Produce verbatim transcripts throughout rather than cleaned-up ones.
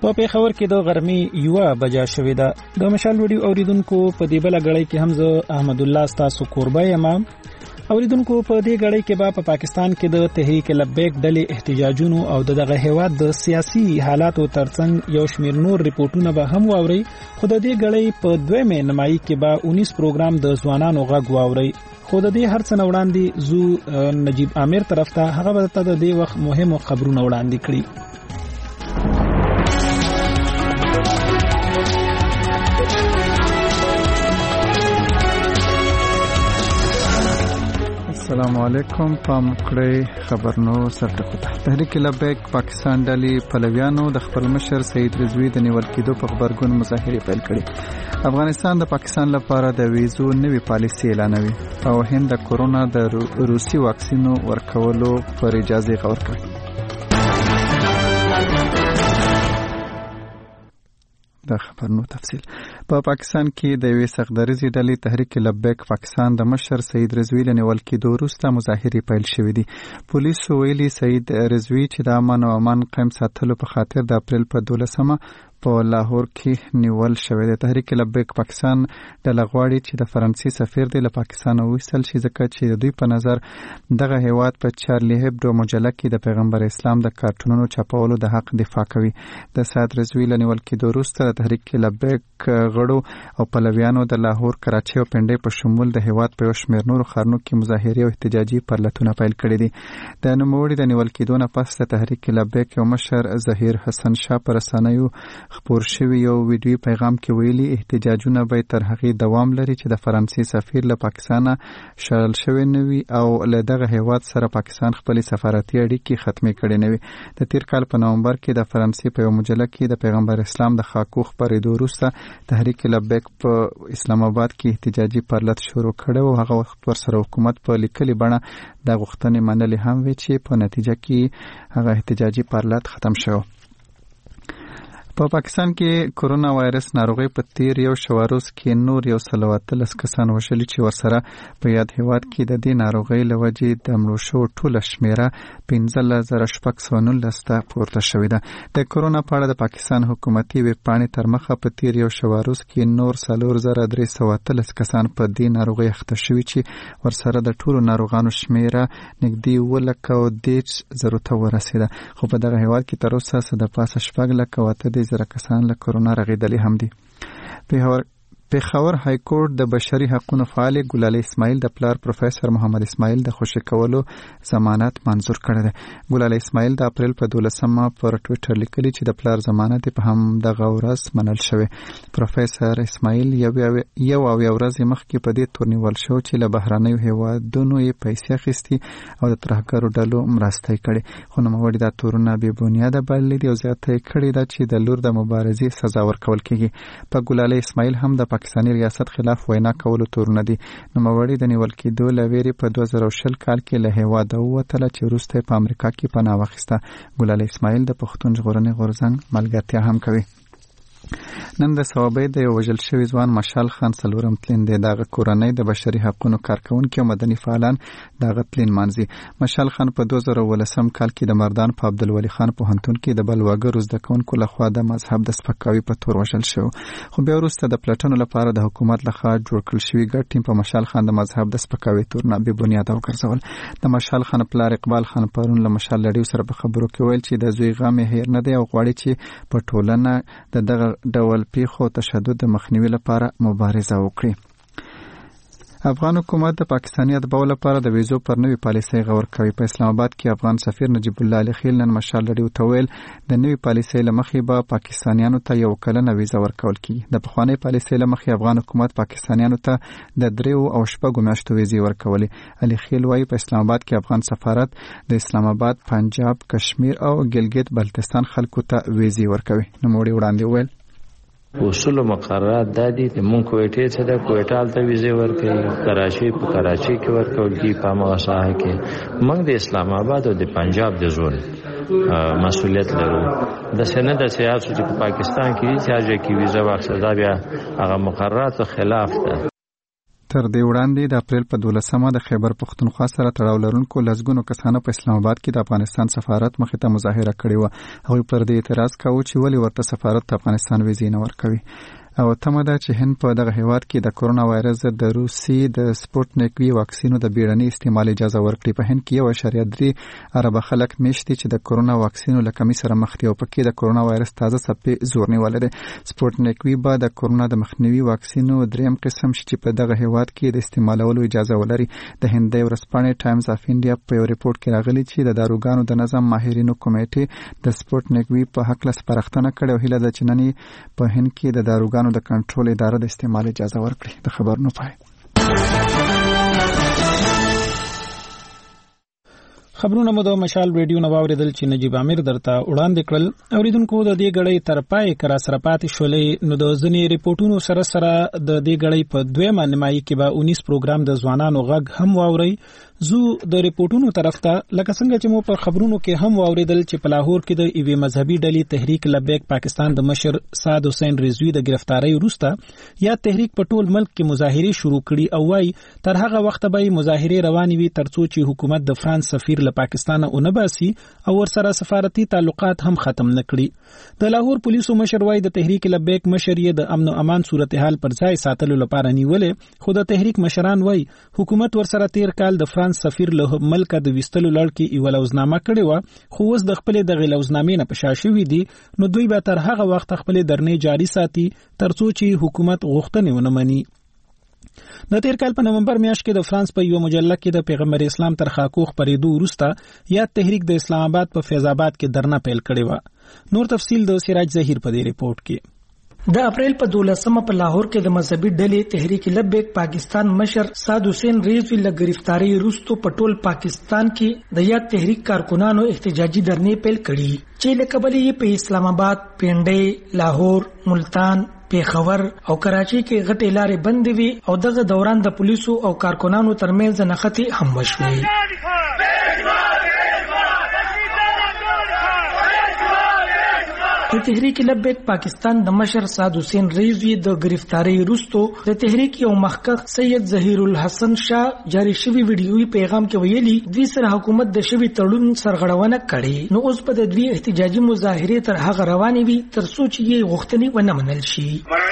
په پیښور کې د غرمې یوه بجه شوې ده. د مشال ویډیو اوریدونکو په دې بله غړۍ کې هم زه احمد الله ستاسو کوربه یم. اوریدونکو په دې غړۍ کې به په پا پاکستان کې د تحریک لبیک ډلې احتجاجونو او دغه هیواد د سیاسي حالاتو ترڅنګ یو شمېر نور ریپورتونه به هم واوري. خو د دې غړۍ په دویمه نیمایي کې به انیس پروګرام د ځوانانو غږ واوري. خو د دې هر څه نه وړاندې زو نجیب عامر طرف ته هغه به ته د دې وخت مهمو خبرونه وړاندې کړي. السلام علیکم. پام کړئ خبرنو سرټکو. تحریک لبیک پاکستان ډلې پلویانو د خپل مشر سید رضوی د نیول کېدو په خبرګون مظاهرې پیل کړې. افغانستان د پاکستان لپاره د ویزو نوې پالیسي اعلانوي او هند د کورونا د روسي واکسینو ورکولو پر اجازه غور کوي. د خبرونو تفصیل. په پاکستان کې د یوې سختدریزې ډلې تحریک لبیک پاکستان د مشر سید رضوی له نیول کېدو وروسته مظاهرې پیل شوې دي. پولیسو ویلي سید رضوی چې د امن او امان قایم ساتلو په خاطر د اپریل په دولسمه په لاهور کې نیول شوی دی. تحریک لبیک پاکستان ډله غواړي چې د فرانسې سفیر دی له پاکستان وویستل شي ځکه چې د دوی په نظر دغه هیواد په چارلی هبډو مجله کې د پیغمبر اسلام د کارټونونو چاپولو د حق دفاع کوي. د سید رضوی له نیول کېدو وروسته د تحریک لبیک غړو او پلویانو د لاهور، کراچۍ او پنډۍ په شمول د هیواد په یو شمېر نورو ښارونو کې مظاهرې او احتجاجي فعالیتونه پیل کړي دي. د نوموړي د نیول کېدو نه پس د تحریک لبیک یو مشر ظهیر حسن شاه په رسنیو خپور شوی یو ویډیو پیغام کې ویلي احتجاجونه به تر هغې دوام لري چې د فرانسې سفیر له پاکستانه شړل شوی نه وي او له دغه هیواد سره پاکستان خپلې سفارتي اړیکې ختمې کړې نه وي. د تیر کال په نومبر کې د فرانسې په یو مجله کې د پیغمبر اسلام د خاکو خپرېدو وروسته تحریک لبیک په اسلام آباد کې احتجاجي فعالیت شروع کړی و. هغه وخت ورسره حکومت په لیکلي بڼه د غوښتنې منلې هم وي چې په نتیجه کې هغه احتجاجي فعالیت ختم شو. په پاکستان کې کورونا وایرس ناروغي په تیر یو شواروز کې نور یو سل او اتلس کسان وشلي چې ورسره په یاد هیواد کې د دې ناروغۍ له وجې د مړو شوو ټوله شمیره پنځلس زره شپږ سوه نولس ته پورته شوې ده. د کورونا په اړه د پاکستان حکومتي ویب پاڼې تر مخه په تیر یو شواروز کې نور څلور زره درې سوه اتلس کسان په دې ناروغۍ اخته شوي چې ورسره د ټولو ناروغانو شمیره نږدې اووه لکه او دېرش زرو ته ورسېده. خو په دغه هیواد کې تر اوسه څه د پاسه شپږ لکه او اته دېرش زره کسان له کورونا رغېدلي هم دي. پیښور پیښور های کورټ د بشري حقوقو فعال ګلالي اسماعیل د پلار پروفیسور محمد اسماعیل د خوشي کولو ضمانت منظور کړی دی. ګلالي اسماعیل د اپریل په دولسمه پر ټویټر لیکلي چې د پلار ضمانت په هم دغه ورځ منل شوی. پروفیسور اسماعیل یو یو او یو ورځ مخکې په دې تور نیول شو چې له بهرنیو هیوادونو یې پیسې اخیستي او د ترهګرو ډلو مرسته یې کړې. خو نوموړي دا تورونه بې بنیاده بللي دي او زیاته یې کړې ده چې د لور د مبارزې سزا ورکول کېږي. په ګلالي اسماعیل هم د پاکستاني ریاست خلاف وینا کولو تورونه دي. نوموړي د نیول کېدو له ویرې په دوه زره شل کال کې له هیواده ووتله چې وروسته په امریکا کې پناه واخیسته. ګلالي اسماعیل د پښتون ژغورنې غورځنګ ملګرتیا هم کوي. نن د صوابۍ د یو وژل شوي ځوان مشال خان څلورم تلین دی. دغه کورنۍ د بشري حقوقو کارکونکي او مدني فعالان دغه تلین مانځي. مشال خان په دوه زره اوولسم کال کې د مردان په عبدالولي خان پوهنتون کې د بلواګرو زده کوونکو لخوا د مذهب د سپکاوي په تور وژل شو. خو بیا وروسته د پلټنو لپاره د حکومت لخوا جوړ کړل شوي ګډ ټیم په مشال خان د مذهب د سپکاوي تورونه بې بنیاده وګرځول. د مشال خان پلار اقبال خان پرون له مشال لړیو سره په خبرو کې ویل چې د زوی غم یې هیر نه دی او غواړي چې په ټولنه د دغه ډول پیښو تشدد د مخنیوي لپاره مبارزه وکړي. افغان حکومت د پاکستاني اتباعو لپاره د ویزو پر نوې پالیسۍ غور کوي. په اسلام آباد کې افغان سفیر نجیب الله علي خیل نن مشال لړیو ته ویل د نوې پالیسۍ له مخې به پاکستانیانو ته یو کلنه ویزه ورکول کیږي. د پخوانۍ پالیسۍ له مخې افغان حکومت پاکستانیانو ته د دریو او شپږو میاشتو ویزې ورکولې. علي خیل وایي په اسلام آباد کې افغان سفارت د اسلام آباد، پنجاب، کشمیر او ګلګت بلتستان خلکو ته ویزې ورکوي. نوموړي وړاندې وویل اصول و مقررات دا دي چې مونږ کویټې ته د کویټال ته ویزې ورکوي، کراچۍ په کراچۍ کې ورکول کېږي، په همغه ساحه کې مونږ د اسلام آباد او د پنجاب د زون مسؤلیت لرو. د سنه د سیاسو چې په پاکستان کې چې هغه کې ویزه واخیسته دا بیا هغه مقرراتو خلاف ده. تر دې وړاندې د اپریل په دولسمه د خیبر پښتونخوا سره تړاو لرونکو لسګونو کسانو په اسلام آباد کې د افغانستان سفارت مخې ته مظاهره کړې وه. هغوی پر دې اعتراض کاوه چې ولې ورته سفارت ته افغانستان ویزې نه ورکوي. او تمه ده چې هند په دغه هیواد کې د کرونا وایرس ضد د روسي د سپوټنیک وي واکسینو د بیړني استعمال اجازه ورکړي. په هند کې یو اشاریه درې اربه خلک میشتي چې د کرونا واکسینو له کمی سره مخ دي او پکې د کرونا وایرس تازه څپې زور نیولې ده. سپوټنیک وي به د کرونا د مخنیوي واکسینو دریم قسم چې په دغه هیواد کې د استعمالولو اجازه ولري. د هند ورځپاڼې ټایمز اف انډیا په یو ریپورت کې راغلي چې د داروګانو د نظام ماهرینو کمیټې د سپوټنیک وي په حق له سپارښتنه کړې او هیله ده چې نن په هند کې د داروګانو د کنټرول اداره د استعمال اجازه ورکړي. د خبرونو پای. خبرونه مو د مشال ریډیو نو اوریدل چې نجیب امیر درته وړاندې کړل. اوریدونکو د دې غړې تر پای کرا سره پاتې شولې نو د ځنې ریپورتونو سره سره د دې غړې په دویمه نیمایي کې به انیس پروګرام د ځوانانو غږ هم واوري. زو د ریپورتونو طرف ته لکه څنګه چې مو په خبرونو کې هم واوریدل چې په لاهور کې د ایوی مذهبي ډلې تحریک لبیک پاکستان د مشر سعد حسین رضوی د گرفتاری وروسته یا تحریک په ټول ملک کې مظاهره شروع کړي او وايي تر هغه وخت به مظاهره روانې وي ترڅو چې حکومت د فرانس سفیر له پاکستان اونباسي او ورسره سفارتي تعلقات هم ختم نکړي. د لاهور پولیسو مشر وايي د تحریک لبیک مشر یې د امن او امان صورتحال پر ځای ساتلو لپاره نیولې، خو د تحریک مشران وايي حکومت ورسره تیر کال د فرانس سفیر له ملک د وستلو لړ کې یو لوزنامه کړې و، خو اوس د خپل د غلوزنامې نه پښاشوي دي. نو دوی به تر هغه وخت خپل درنې جاری ساتي ترڅو چې حکومت غوښتنې ونه مني. د تیر کال په نومبر میاشت کې د فرانس په یو مجله کې د پیغمبر اسلام تر خاکو خبرېدو وروسته یا تحریک د اسلام آباد په فیض آباد کې درنه پیل کړې و. نور تفصیل د سراج ظهیر په دې ریپورت کې. د اپریل په دولسمه په لاهور کې د مذهبي ډلې تحریک لبیک پاکستان مشر سعد حسین رضوی له گرفتاری وروسته په ټول پاکستان کې د یاد تحریک کارکونانو احتجاجي درنې پیل کړي چې له کبله یې په اسلام آباد، پنډۍ، لاهور، ملتان، پیښور او کراچي کې غټې لارې بندې وي او دغه دوران د پولیسو او کارکونانو ترمنځ نښتې هم وشوې. د تحریک لبیک پاکستان د مشر سعد حسین رضوی د گرفتاری وروسته د تحریک یو مخکښ سید ظهیر الحسن شاه جاری شوی ویډیوي پیغام کې ویلي دوی سره حکومت د شوی تړون سرغړونه کړې، نو اوس په د دوی احتجاجي مظاهره تر هغه روانې وي تر څو چې یې غوښتنې ونه منل شي.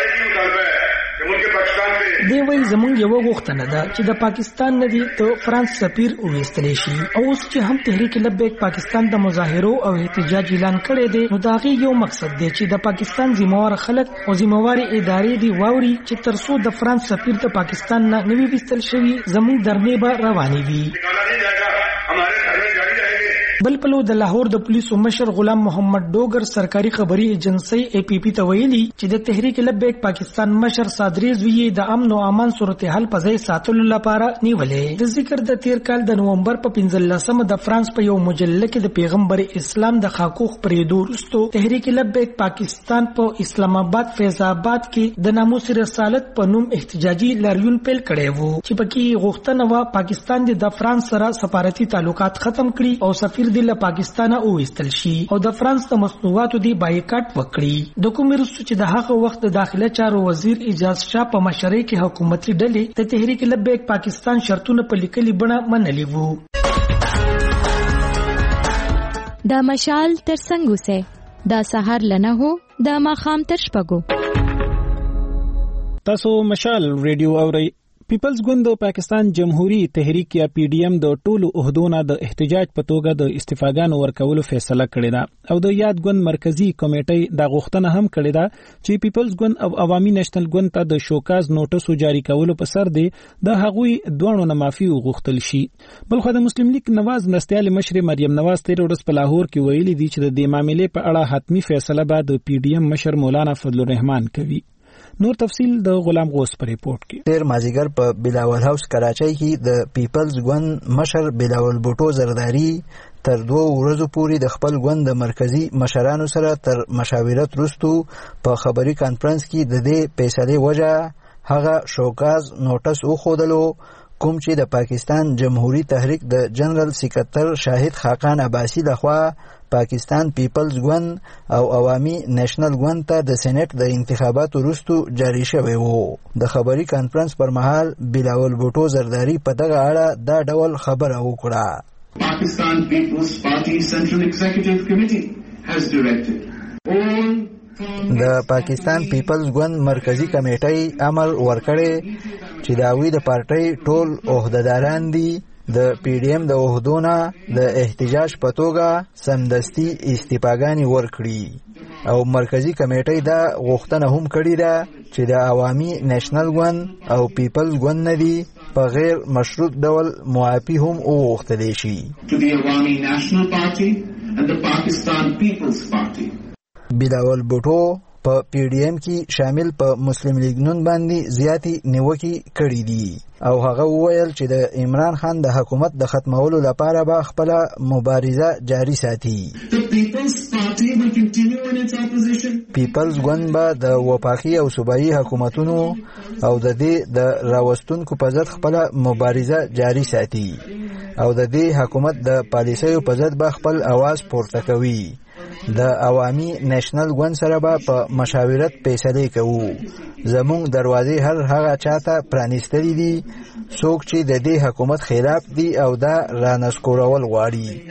دی وایي زمونږ یو غوښتنه ده چې د پاکستان نه دی د فرانس سفیر وویستلی شي او اوس چې هم تحریک لبیک پاکستان د مظاهرو او احتجاج اعلان کړی دی نو د هغې یو مقصد دی چې د پاکستان ذمہوار خلک او ذمہوارې ادارې دی واوري چې تر څو د فرانس سفیر د پاکستان نه نوي ویستل شوي زمونږ درنې به روانې وي. بل پلو د لاهور د پولیسو مشر غلام محمد ډوگر سرکاري خبري ایجنسی ای پی پی ته ویلي چې د تحریک لبیک پاکستان مشر سعد رضوی د امن او امان صورتحال په ځای ساتلو لپاره نیولې. د ذکر د تیر کال د نومبر په پنځلسمه د فرانس په یو مجله کې د پیغمبر اسلام د خاکو خبرېدو وروسته تحریک لبیک پاکستان په اسلام آباد فیض آباد کې د ناموس رسالت په نوم احتجاجي لاریون پیل کړی وو چې پکې غوښتنه و پاکستان د فرانس سره سفارتي تعلقات ختم کړي او سفیر د پاکستان او وستل شي او د فرانس د مصنوعاتو دی بایکاټ وکړي. د کوم وروسته چې د هغه وخت د داخله چارو وزیر اجاز شاه په مشرۍ کې حکومتي ډلې د تحریک لبیک پاکستان شرطونه په لیکلي بڼه منلي وو. د مشال تر څنګه سه د سحر لنه هو د ماخام تر شپږو. تاسو مشال ریډیو اورئ. پیپلز ګوند د پاکستان جمهوریت تحریک یا پی ډی ایم د ټولو عہدونو د احتجاج په توګه د استفاګانو ورکولو فیصله کړې ده او د یاد ګوند مرکزی کمیټې د غوښتنه هم کړې ده چې پیپلز ګوند او عوامي نېشنل ګوند ته د شوکاز نوټسو جاری کولو په سر دی د هغوی دوه نه معافي وغوښتل شي. بلخو د مسلم لیگ نواز مرستیال مشر مریم نواز تیر ورځ په لاهور کې ویلي دي چې د دې معاملې په اړه حتمی فیصله به د پی ډی ایم مشر مولانا فضل الرحمن کوي. نور تفصیل د غلام غوث پر ریپورت کې. تیر مازیګر په بلاول هاوس کراچۍ کې د پیپلز ګوند مشر بلاول بوټو زرداری تر دوه ورځو پورې د خپل ګوند د مرکزی مشرانو سره تر مشاورت وروسته په خبري کانفرنس کې د دې فیصلې وجه هغه شوکاز نوټس وښودلو کوم چې د پاکستان جمهوریت تحریک د جنرال سکرټر شاهد خاقان عباسی لخوا پاکستان پیپلز ګوند او عوامي نېشنل ګوند ته د سېنات د انتخاباتو وروسته جاری شوی وو. د خبري کانفرنس پر مهال بلاول بوټو زرداری په دغه اړه دا ډول خبره وکړه. Pakistan People's Party Central Executive Committee has directed all د پاکستان پیپلز ګوند مرکزی کمیټې امر ورکړی چې داوی د پارټۍ ټول عہدیداران دي د پی ډی ایم د عہدونه د احتجاج په توګه سمدستي استعفاګانې ورکړي او مرکزی کمیټې دا غوښتنه هم کړې ده چې د عوامي نېشنل ګوند او پیپلز ګوند نه دي په غیر مشروط ډول معافي هم وغوښتلی شي. to the Awami National Party and the Pakistan People's Party. بلاول بوټو په پی ډی ایم کې شامل په مسلم لیگ نون باندې زیاتی نیوکې کړې دي او هغه وویل چې د عمران خان د حکومت د ختمولو لپاره به خپل مبارزه جاری ساتي. پیپلز ګوند به د وفاقي او صوبایي حکومتونو او د دې د راوستونکو په ضد خپل مبارزه جاری ساتي او د دې حکومت د پالیسیو په ضد به خپل आवाज پورته کوي. د عوامي نېشنل ګوند سره به په مشاورت فیصله کوو. زموږ دروازې هر هغه چاته پرانیستلې دي څوک چې د دې حکومت خلاف دي او دا رانسکورول غواړي.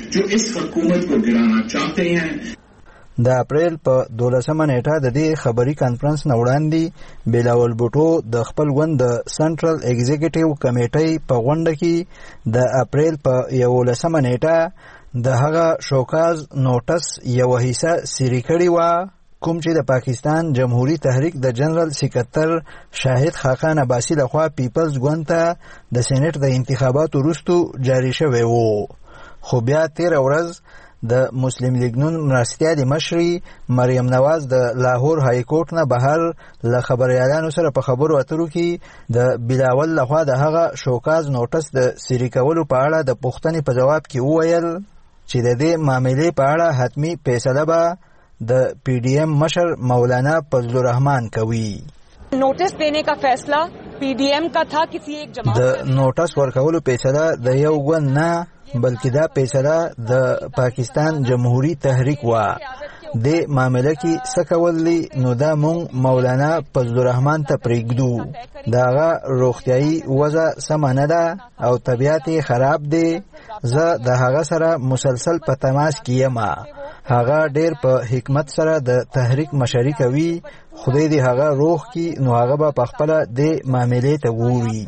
د اپریل په دولسمه نیټه د دې خبري کانفرنس نه وړاندې بلاول بوټو د خپل ګوند د سنټرل ایگزیکټیو کمیټې په غونډه کې د اپریل په یولسمه نیټه د هغه شوکاز نوټس یو حصہ سری کړی و کوم چې د پاکستان جمهوریت تحریک د جنرال سکرټر شاهد خاقان عباسی لخوا پیپلز ګوند ته د سېنات د انتخاباتو وروسته جاری شوی وو. خو بیا تیر ورځ د مسلم لیگ نون مرستیال مشري مریم نواز د لاهور های کورټ نه بهر له خبريالانو سره په خبرو اترو کې د بلاول لخوا د هغه شوکاز نوټس د سری کولو په اړه د پوښتنې په جواب کې وویل چې د دې معاملې په اړه حتمی فیصله به د پی ڈی ایم مشر مولانا فضل الرحمن کوي. نوٹس دینے کا فیصلہ پی ڈی ایم کا تھا کسی ایک جماعت د نوټس ورکولو فیصله د یو ګوند نه بلکې دا فیصله د پاکستان جمهوریت تحریک و. د معاملې کې څه کول دي نو دا مونږ مولانا فضل الرحمن ته پرېږدو. داغه روغتیایي وضع سمه نه ده او طبیعت خراب دی. زه د هغه سره مسلسل په تماس کې یم. هغه ډېر په حکمت سره د تحریک مشري کوي. خدای دې هغه روح کی نو هغه به په خپل د معاملې ته ګوري.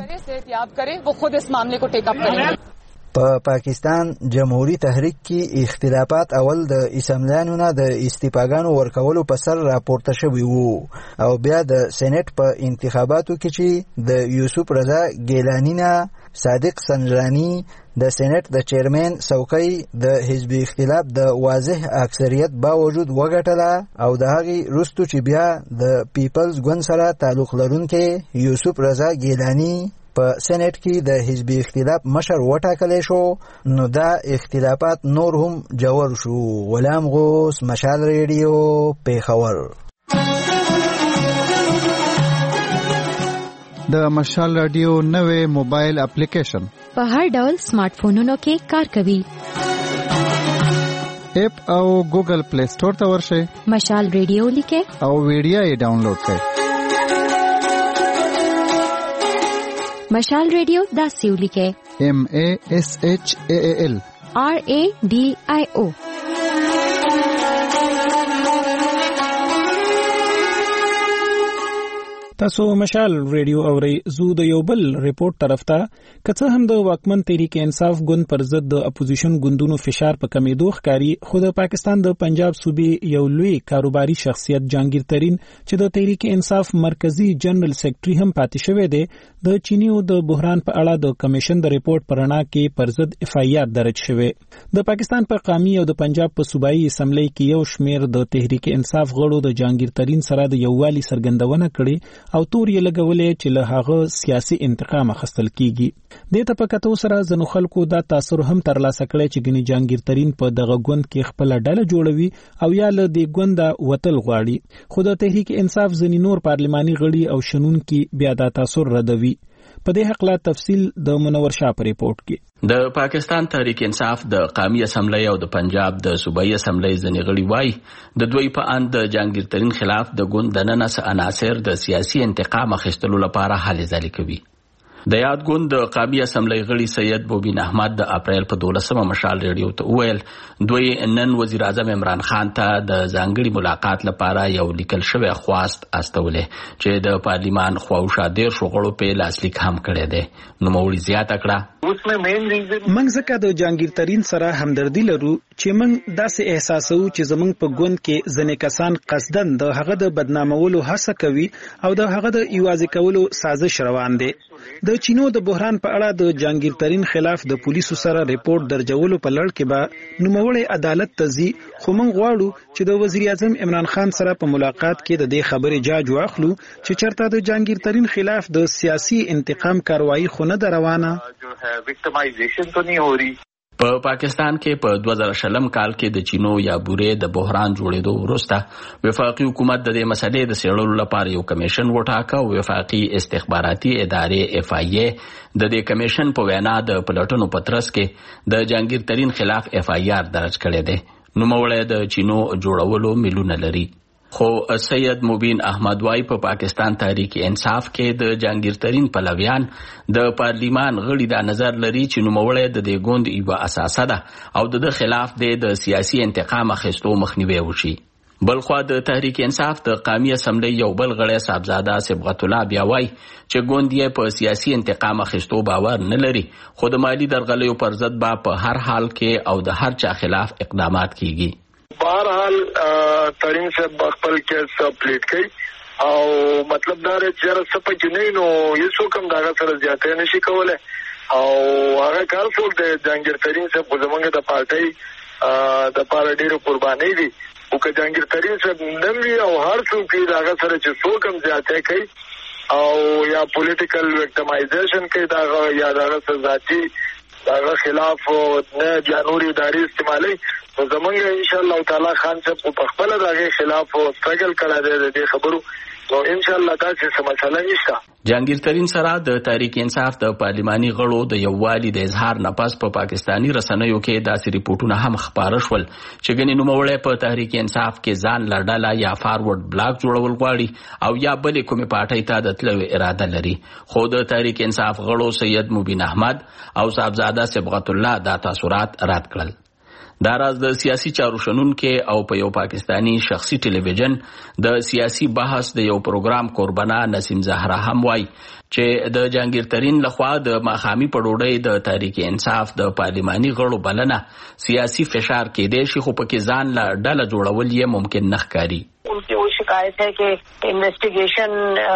په پاکستان جمهوریت تحریک کې اختلافات اول د اسمبلیانو نه د استعفاګانو ورکولو په سر راپورته شوي وو او بیا د سېنات په انتخاباتو کې چې د یوسف رضا ګیلانی نه صادق سنجرانی د سېنات د چیرمن څوکۍ د حزب اختلاف د واضح اکثریت باوجود وګټله او د هغې وروسته چې بیا د پیپلز ګوند سره تعلق لرونکی یوسف رضا ګیلانی په سېنات کې د حزب اختلاف مشر وټاکلی شو نو دا اختلافات نور هم جوړ شو. غلام غوث، مشال ریډیو، پیښور. د مشال رادیو نوې موبایل اپلیکیشن په هر ډول سمارټ فونونو کې کار کوي. اپ او ګوګل پلی سٹور ته ورشئ. مشال ریډیو لیکئ او ویډیو یې ډاونلوډ کړئ. مشال ریډیو داسې ولیکئ: ایم ای ایس ایچ ای ایل آر ای ډي آی او. تاسو مشال ریډیو اورئ. زو د یو بل ریپورت طرف ته کڅه هم د واکمن تحریک انصاف ګوند پر ضد د اپوزیشن ګوندونو فشار په کمیدو ښکاري، خو د پاکستان د پنجاب صوبې یو لوی کاروباري شخصیت جهانگیر ترین چې د تحریک انصاف مرکزی جنرال سیکرټري هم پاتې شوی دی د چینیو د بحران په اړه د کمیشن د ریپورت پر رڼا کې پر ضد اف آی آر درج شوی. د پاکستان په قومي او د پنجاب په صوبایي اسمبلی کې یو شمیر د تحریک انصاف غړو د جهانگیر ترین سره د یووالي څرګندونه کړې او تور یې لګولې چې له هغه سیاسي انتقام اخیستل کیږي. د ته په کتو سره ځنو خلکو دا تاثر هم ترلاسه کړی چې ګنې جهانگیر ترین په دغه ګوند کې خپل ډله جوړوي او یا له دې ګونده وتل غواړي، خو د تحریک انصاف ځینې نور پارلماني غړي او شنونکي بیا دا تاثر ردوي. په دې حق لا تفصیل د منور شاه په ریپورت کې. د پاکستان تحریک انصاف د قومي اسمبلی او د پنجاب د صوبایي اسمبلی ځینې غړي وایي د دوی په اند د جهانگیر ترین خلاف د ګوند دننه عناصر د سیاسي انتقام اخیستلو لپاره هلې ځلې کوي. د یاد ګوند د قومي اسمبلی غړي سید بوبین احمد د اپریل په دولسمه مشال ریډیو ته وویل دوی نن وزیر اعظم عمران خان ته د ځانګړي ملاقات لپاره یو لیکل شوی خواست استولې چې د پارلیمان خواوشا ډیر شغړو په لاسلیک هم کړی دی. نوموړي زیاته کړه موږ ځکه د جهانگیر ترین سره همدردي لرو چې موږ داسې احساسو چې زموږ په ګوند کې ځینې کسان قصدن د هغه د بدنامولو هڅه کوي او د هغه د یوازې کولو سازش روان دی. د چینو د بحران په اړه د جهانگیر ترین خلاف د پولیسو سره ریپورت درجولو په لړ کې به نوموړی عدالت ته ځي، خو موږ غواړو چې د وزیر اعظم عمران خان سره په ملاقات کې د دې خبرې جاج واخلو چې چرته د جهانگیر ترین خلاف د سیاسي انتقام کاروایی خو نه ده روانه. په پا پاکستان کې په دوه زره شلم کال کې د چینو یا بورې د بحران جوړېدو وروسته وفاقي حکومت د دې مسلې د څېړلو لپاره یو کمیشن وټاکه او وفاقي استخباراتي ادارې اف آی ای د دې کمیشن په وینا د پلټنو په ترڅ کې د جهانگیر ترین خلاف اف آی آر درج کړی دی. نوموړی د چینو جوړولو میلونه لري. خو سید مبین احمد وايي په پا پاکستان تحریک انصاف کې د جهانگیر ترین پلویان د پارلیمان غړي دا نظر لري چې نوموړی د دې ګوند یوه اساسه ده او د خلاف د سیاسي انتقام اخیستو مخنیوی وشي. بلخوا د تحریک انصاف د قومي اسمبلی یو بل غړی صاحبزاده صبغت الله بیا وايي چې ګوند یې په سیاسي انتقام اخیستو باور نه لري، خو د مالي درغلیو پر ضد به په هر حال کې او د هر چا خلاف اقدامات کیږي. بہرحال ترین سے خپل کیس پلیټ کړي او مطلب دا دی چې څه پکې نه نو هیڅ کوم دغه سره زیاتې نشي کولی او هغه کار څوک دی جهانگیر ترین صاحب خو زموږ د پارټۍ د پاره ډېرې قربانۍ دي خو که جهانگیر ترین صاحب نه وي او هر څوک وي د هغه سره چې څوک هم زیاتې کوي او یا پولیټیکل ویکټمایزیشن کوي دغه یا دغه څه ذاتي دغه خلاف نه بیا نورې ادارې استعمالوي نو زمونږ انشاءالله تعالی خان صاحب په خپله د هغې خلاف سټرګل کړی دی د دې خبرو نو انشاءالله داسې څه مسله نشته. جهانگیر ترین سره د تحریک انصاف د پارلیماني غړو د یووالي د اظهار نه پس په پا پاکستاني رسنیو کې داسې ریپورټونه هم خپاره شول چې ګنې نوموړی په تحریک انصاف کې ځان له ډله یا فارورډ بلاک جوړول غواړي او یا بلې کومې پارټۍ ته د تلو اراده لري. خو د تحریک انصاف غړو سید مبین احمد او صاحبزاده صبغت الله دا تاثرات رد کړل. دا راز د سیاسي چارو شنونکو او په یو پاکستانی شخصي ټلویزیون د سیاسي بحث د یو پروګرام قربانه نسیم زهرا هم وایي چې د جهانگیر ترین لخوا د ماښامي په ډوډۍ د تحریک انصاف د پارلیماني غړو بلنه سیاسي فشار کېدی شي خو پکې ځان له ډله جوړول یې ممکن نه ښکاري. उनकी वो शिकायत है कि इन्वेस्टिगेशन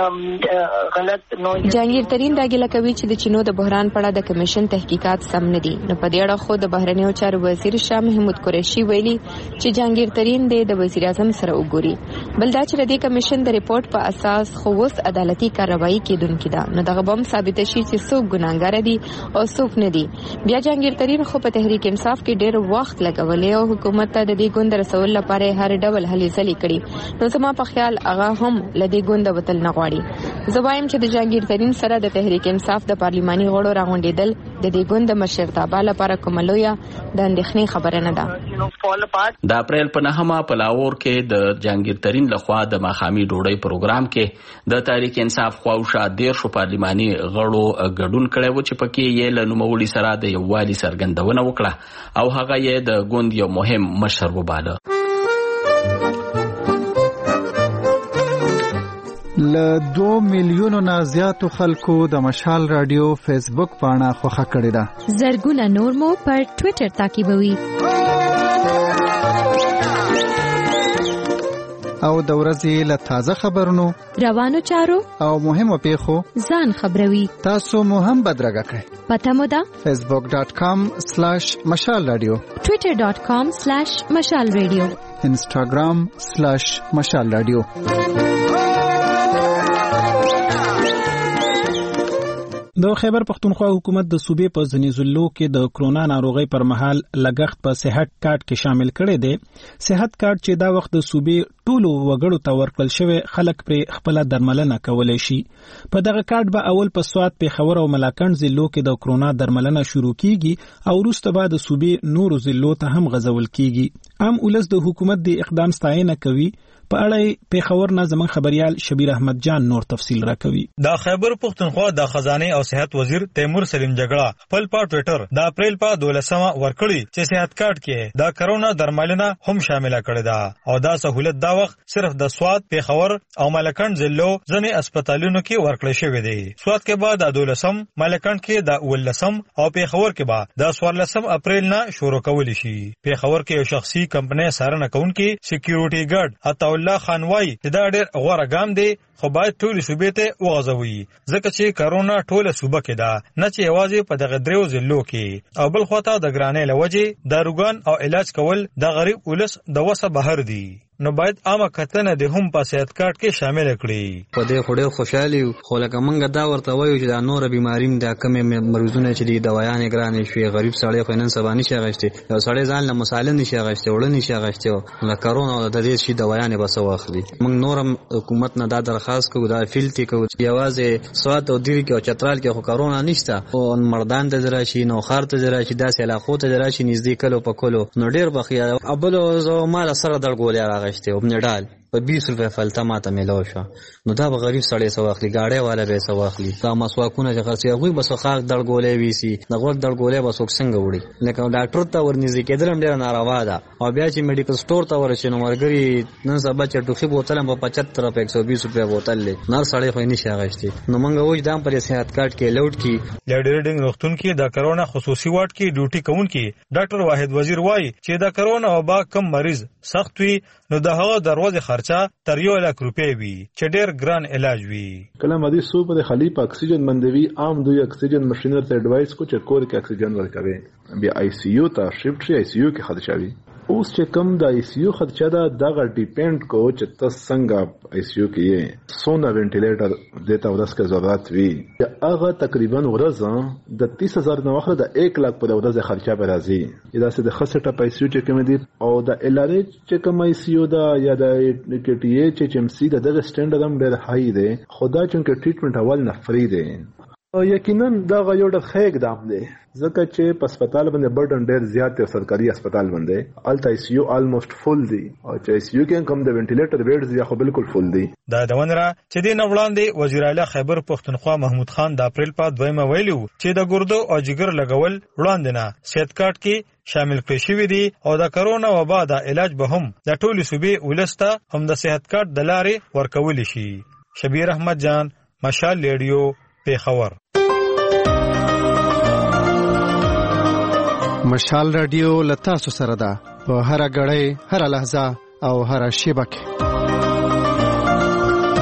غلط نو جهانگیر ترین دا ګیله کوي چې د چینو د بحران په اړه د کمیشن تحقیقات سم نه دي. نو په دې اړه خو د بهرنیو چارو وزیر شاه محمود قریشي ویلي چې جهانگیر ترین د وزیر اعظم سره وګوري. بل دا چې د کمیشن د ریپورت په اساس خو اوس عدالتي کارروایي کېدونکې ده نو دغه بم ثابت شي چې څوک ګناهګار دي او څوک نه دي. بیا جهانگیر ترین خو په تحریک انصاف کې ډېر وخت لګولې او حکومت ته د دې ګوند رسول لپاره هر ډول هلې ځلې کړي. نو زما په خیال هغه هم لدی ګوند وتل نه غواړي. زه وایم چې د جهانگیر ترین سره د تحریک انصاف د پارلیماني غړو راغونډېدل د دې ګوند مشرتابه لپاره کومه لویه د اندېښنې خبره نه ده. د اپریل په نهمه په لاهور کې د جهانگیر ترین لخوا د ماښامي ډوډۍ پروګرام کې د تحریک انصاف خواوشا دیرشو پارلیماني غړو ګډون کړی و چې پکې یې له نوموړي سره د یووالي څرګندونه وکړه او هغه یې د ګوند یو مهم مشر وباله. له دو میلیونو نه زیاتو خلکو د مشال رادیو فیسبوک پاڼه خوښه کړې ده. زرګونه نور مو پر ټوئیټر تعقیبوي او د ورځې له تازه خبرونو روانو چارو او مهمو پیښو ځان خبروي. تاسو مو هم بدرګه کړئ. پته مو ده فیسبوک ډاٹ کام سلیش مشال رادیو، ټوئیټر ډاٹ کام سلیش مشال رادیو، انسټاګرام سلیش مشال رادیو. د خیبر پختونخوا حکومت د صوبې په ځینې ضلعو کې د کرونا ناروغۍ پر مهال لګښت په صحت کارت کې شامل کړي دي. صحت کارت چې دا وخت د صوبې ټولو وګړو ته ورکړل شوی خلک پر خپل درملنه کولای شي. په دغه کارت به اول په سواد پیښور او ملاکنډ ضلعو کې د کرونا درملنه شروع کیږي او وروسته به د صوبې نورو ضلعو ته هم غځول کیږي. عام ولس د حکومت د اقدام ستاینه کوي. په اړه پیښور نه زموږ خبريال شبیر احمد جان نور تفصیل راکوي. د خیبر پختونخوا د خزانه او صحت وزیر تیمور سلیم جګړه خپل په ټوئیټر د اپریل په دولسمه ورکړی چې صحت کارت کې د کرونا درملنه هم شامل کړي ده او دا سہولت دا وخت صرف د سواد پیښور او ملکند ضلعو ځنې هسپتالونو کې ورکړل شوی دی. سواد کې بعد د دولسم، ملکند کې د ولسم او پیښور کې بعد د څوارلسم اپریل نه شروع کول شي. پیښور کې یو شخصي کمپنۍ سارنه کونکي سکیورټي ګارد عطا الله خان وای چې دا ډېر غوړه ګام دی خو باید ټول صوبې ته وغځوي ځکه چې کرونا ټوله صوبه کې ده نه چې یوازې په دغه دریو ضلعو کې او بل خواته د ګرانۍ له وجې داروګان او علاج کول د غریب ولس د وسه بهر دي. نو باید عامه کتنه د هم په صحت کارت کې شامل کړي. په دې خوري خوشالي خو لکه مونږ دا ورته وایو چې دا نور بیماریم د کمې مریضونه چې د دوايانې ګرانې شوي غریب سړی خو نن سبا نشي غشتي یو سړی ځان له مسالې نشي غشتي وړ نشي غشتي نو کرونا د دې شي دوايانې بس واخلي. مونږ نورم حکومت نه دا درخواست کوو دا فیلټي کوو یوازې سواد او دیری کې او چترال کې خو کرونا نشته او مردان ته دراشي نو خار ته دراشي داسې علاقو ته دراشي نږدې کلو په کلو نو ډیر بخیا ابل زو مال سره درګولې راغشته او بنډال په بیس روپے فلته ماته ملو شو نو دا به غریب سړی سو واخلي گاډي والا به سو واخلي دا مسواکونه چې خرڅي هغه بس خاک دړګولې ویسي دغه دړګولې بس څنګه وړي لکه ډاکټر ته ورنږدې کېدل هم ډیر ناروا ده او بیا چې میډیکل سٹور ته ورشي نو مرګري نن سبا چې ټوخي بوتل په پچهتر روپے ایک سو بیس روپے بوتل لې نار سړی خو نشي غشتي نو مونږ وځ دام پر صحت کارت کې لوټ کی لیډرډینګ وختون کې د کرونا خصوصي واټ کې ډیوټي کوونکی ډاکټر واحد وزیر وایي چې د کرونا وبا کم مریض سخت وي نو د هغه دروازه خرچه تر یو لک روپۍ وي چې ډیر ګران علاج وي. کله مدي صوبه د خلیفہ اکسیجن بندوي عام دوی اکسیجن ماشینر ته ایڈوایس کو چې کور کې اکسیجن ورکوي بیا آی سی یو ته شفټ شي آی سی یو کې خدشه وي. اوس چې کم د آی سی یو خدشه دا دغه ډیپند کو چې تاسو څنګه آی سی یو کې یې سونه وینټیلیټر دیتا ورس کې ضرورت وي هغه تقریبا ورځ د تیس هزار نه واخله د یک لک په ورځ خرچه به راځي دا سه د خصه ټ پیسې چې کوم دي او د الارې چې کوم آی سی یو دا یا د کې ټی ایچ ایچ ام سی دغه سټانډرډ هم ډېر هاي دی خدا چې ټریټمنټ اول نه فری دی یقینا دا یو ډېر ښه اقدام دی ځکه چې په هسپتال باندې برډن ډېر زیات دی سرکاري هسپتال باندې الته آی سی یو آلموست فول دی او چې آی سی یو کې کوم د وینټیلیټر بیډز یا خو بالکل فول دی. دا د ونره چې د نوړاندې وزیر اعلی خیبر پختونخوا محمود خان د اپریل په دویمه ویلو چې د ګردو او جګر لګول وړاندې نه صحت کارت کې شامل کړی شوی دی او د کرونا وبا د علاج به هم د ټولو صوبې ولسته هم د صحت کارت د لارې ورکول شي. شبیر احمد جان مشال ریډیو پیښور. مشال رادیو لتا سو سره ده په هر غړې هر لحظه او هر شیبه کې.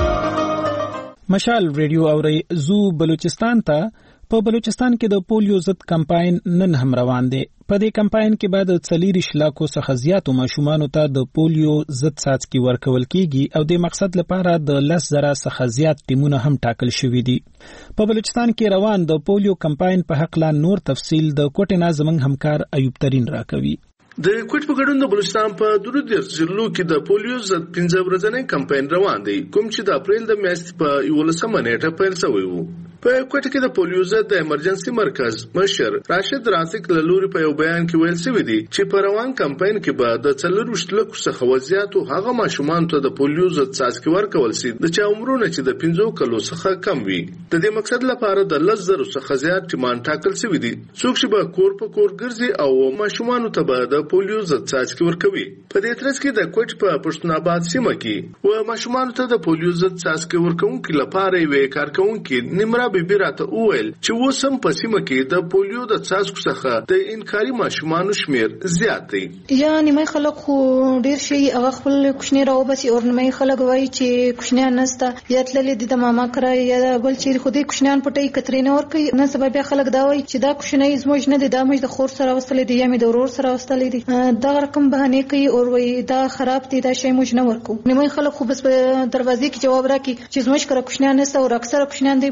مشال ریډیو اوري زو بلوچستان ته په بلوچستان کې د پولیو ضد کمپاین نن هم روان دی. په دې کمپاین کې بعد څلوریش لاکو څخه زیاتو ماشومان ته د پولیو ضد څاڅکي ورکول کیږي او د مقصد لپاره د لس زره څخه زیات ټیمونه هم ټاکل شوي دي. په بلوچستان کې روان د پولیو کمپاین په حق لا نور تفصیل د کوټې نازمنګ همکار ایوب ترين راکوي. د کوټ په ګډون د بلوچستان په درودیر ضلعو کې د پولیو ضد پنځه ورځې کمپاین روان دی کوم چې د اپریل د میاشتې په یولسمه نیټه پیل شوی وو. په کوټه کې د پولیو ضد د ایمرجنسي مرکز مشر راشد راسک لوري په یو بیان کې ویل شوی دی چې په روان کمپاین کې به د څلوروشت لکو څخه وزیاتو هغه ماشومان ته د پولیو ضد څاڅکي ورکول شي د چا عمرونه چې د پنځو کلو څخه کم وي. د دې مقصد لپاره د لس زره څخه زیات ټیمان ټاکل شوی دي څوک چې به کور په کور ګرځي او ماشومان ته به د پولیو ضد څاڅکي ورکوي. په دې ترڅ کې د کوټ په پښتون آباد سیمه کې و ماشومان ته د پولیو ضد څاڅکي ورکوونکو لپاره یې کارکونکو نیمرا بیبي راته وویل چې وسم په سیمه کې د پولیو د څاڅکو څخه د انکاري ماشومان شمیر زیات دی. یا نیمه خلک خو ډیر شي هغه خپل کوښنی راوبسي او نیمه خلک وایي چې کوښنی نسته یا تللې د ماما کرا یا بل چې خو دې کوښنیان پټي کترینه ور کوي نه سبب خلک دا وایي چې دا کوښنی زموږ نه دي دا موږ د خور سره وستلې دي یا مې د ورور سره وستلې دي دا رقم بهانه کوي او وایي دا خراب دي دا شی موږ نه ورکو. نیمه خلک خو بس په دروازې کې جواب راکړي چې زموږ کرا کوښنیان نسته او اکثر کوښنیان دی پټي په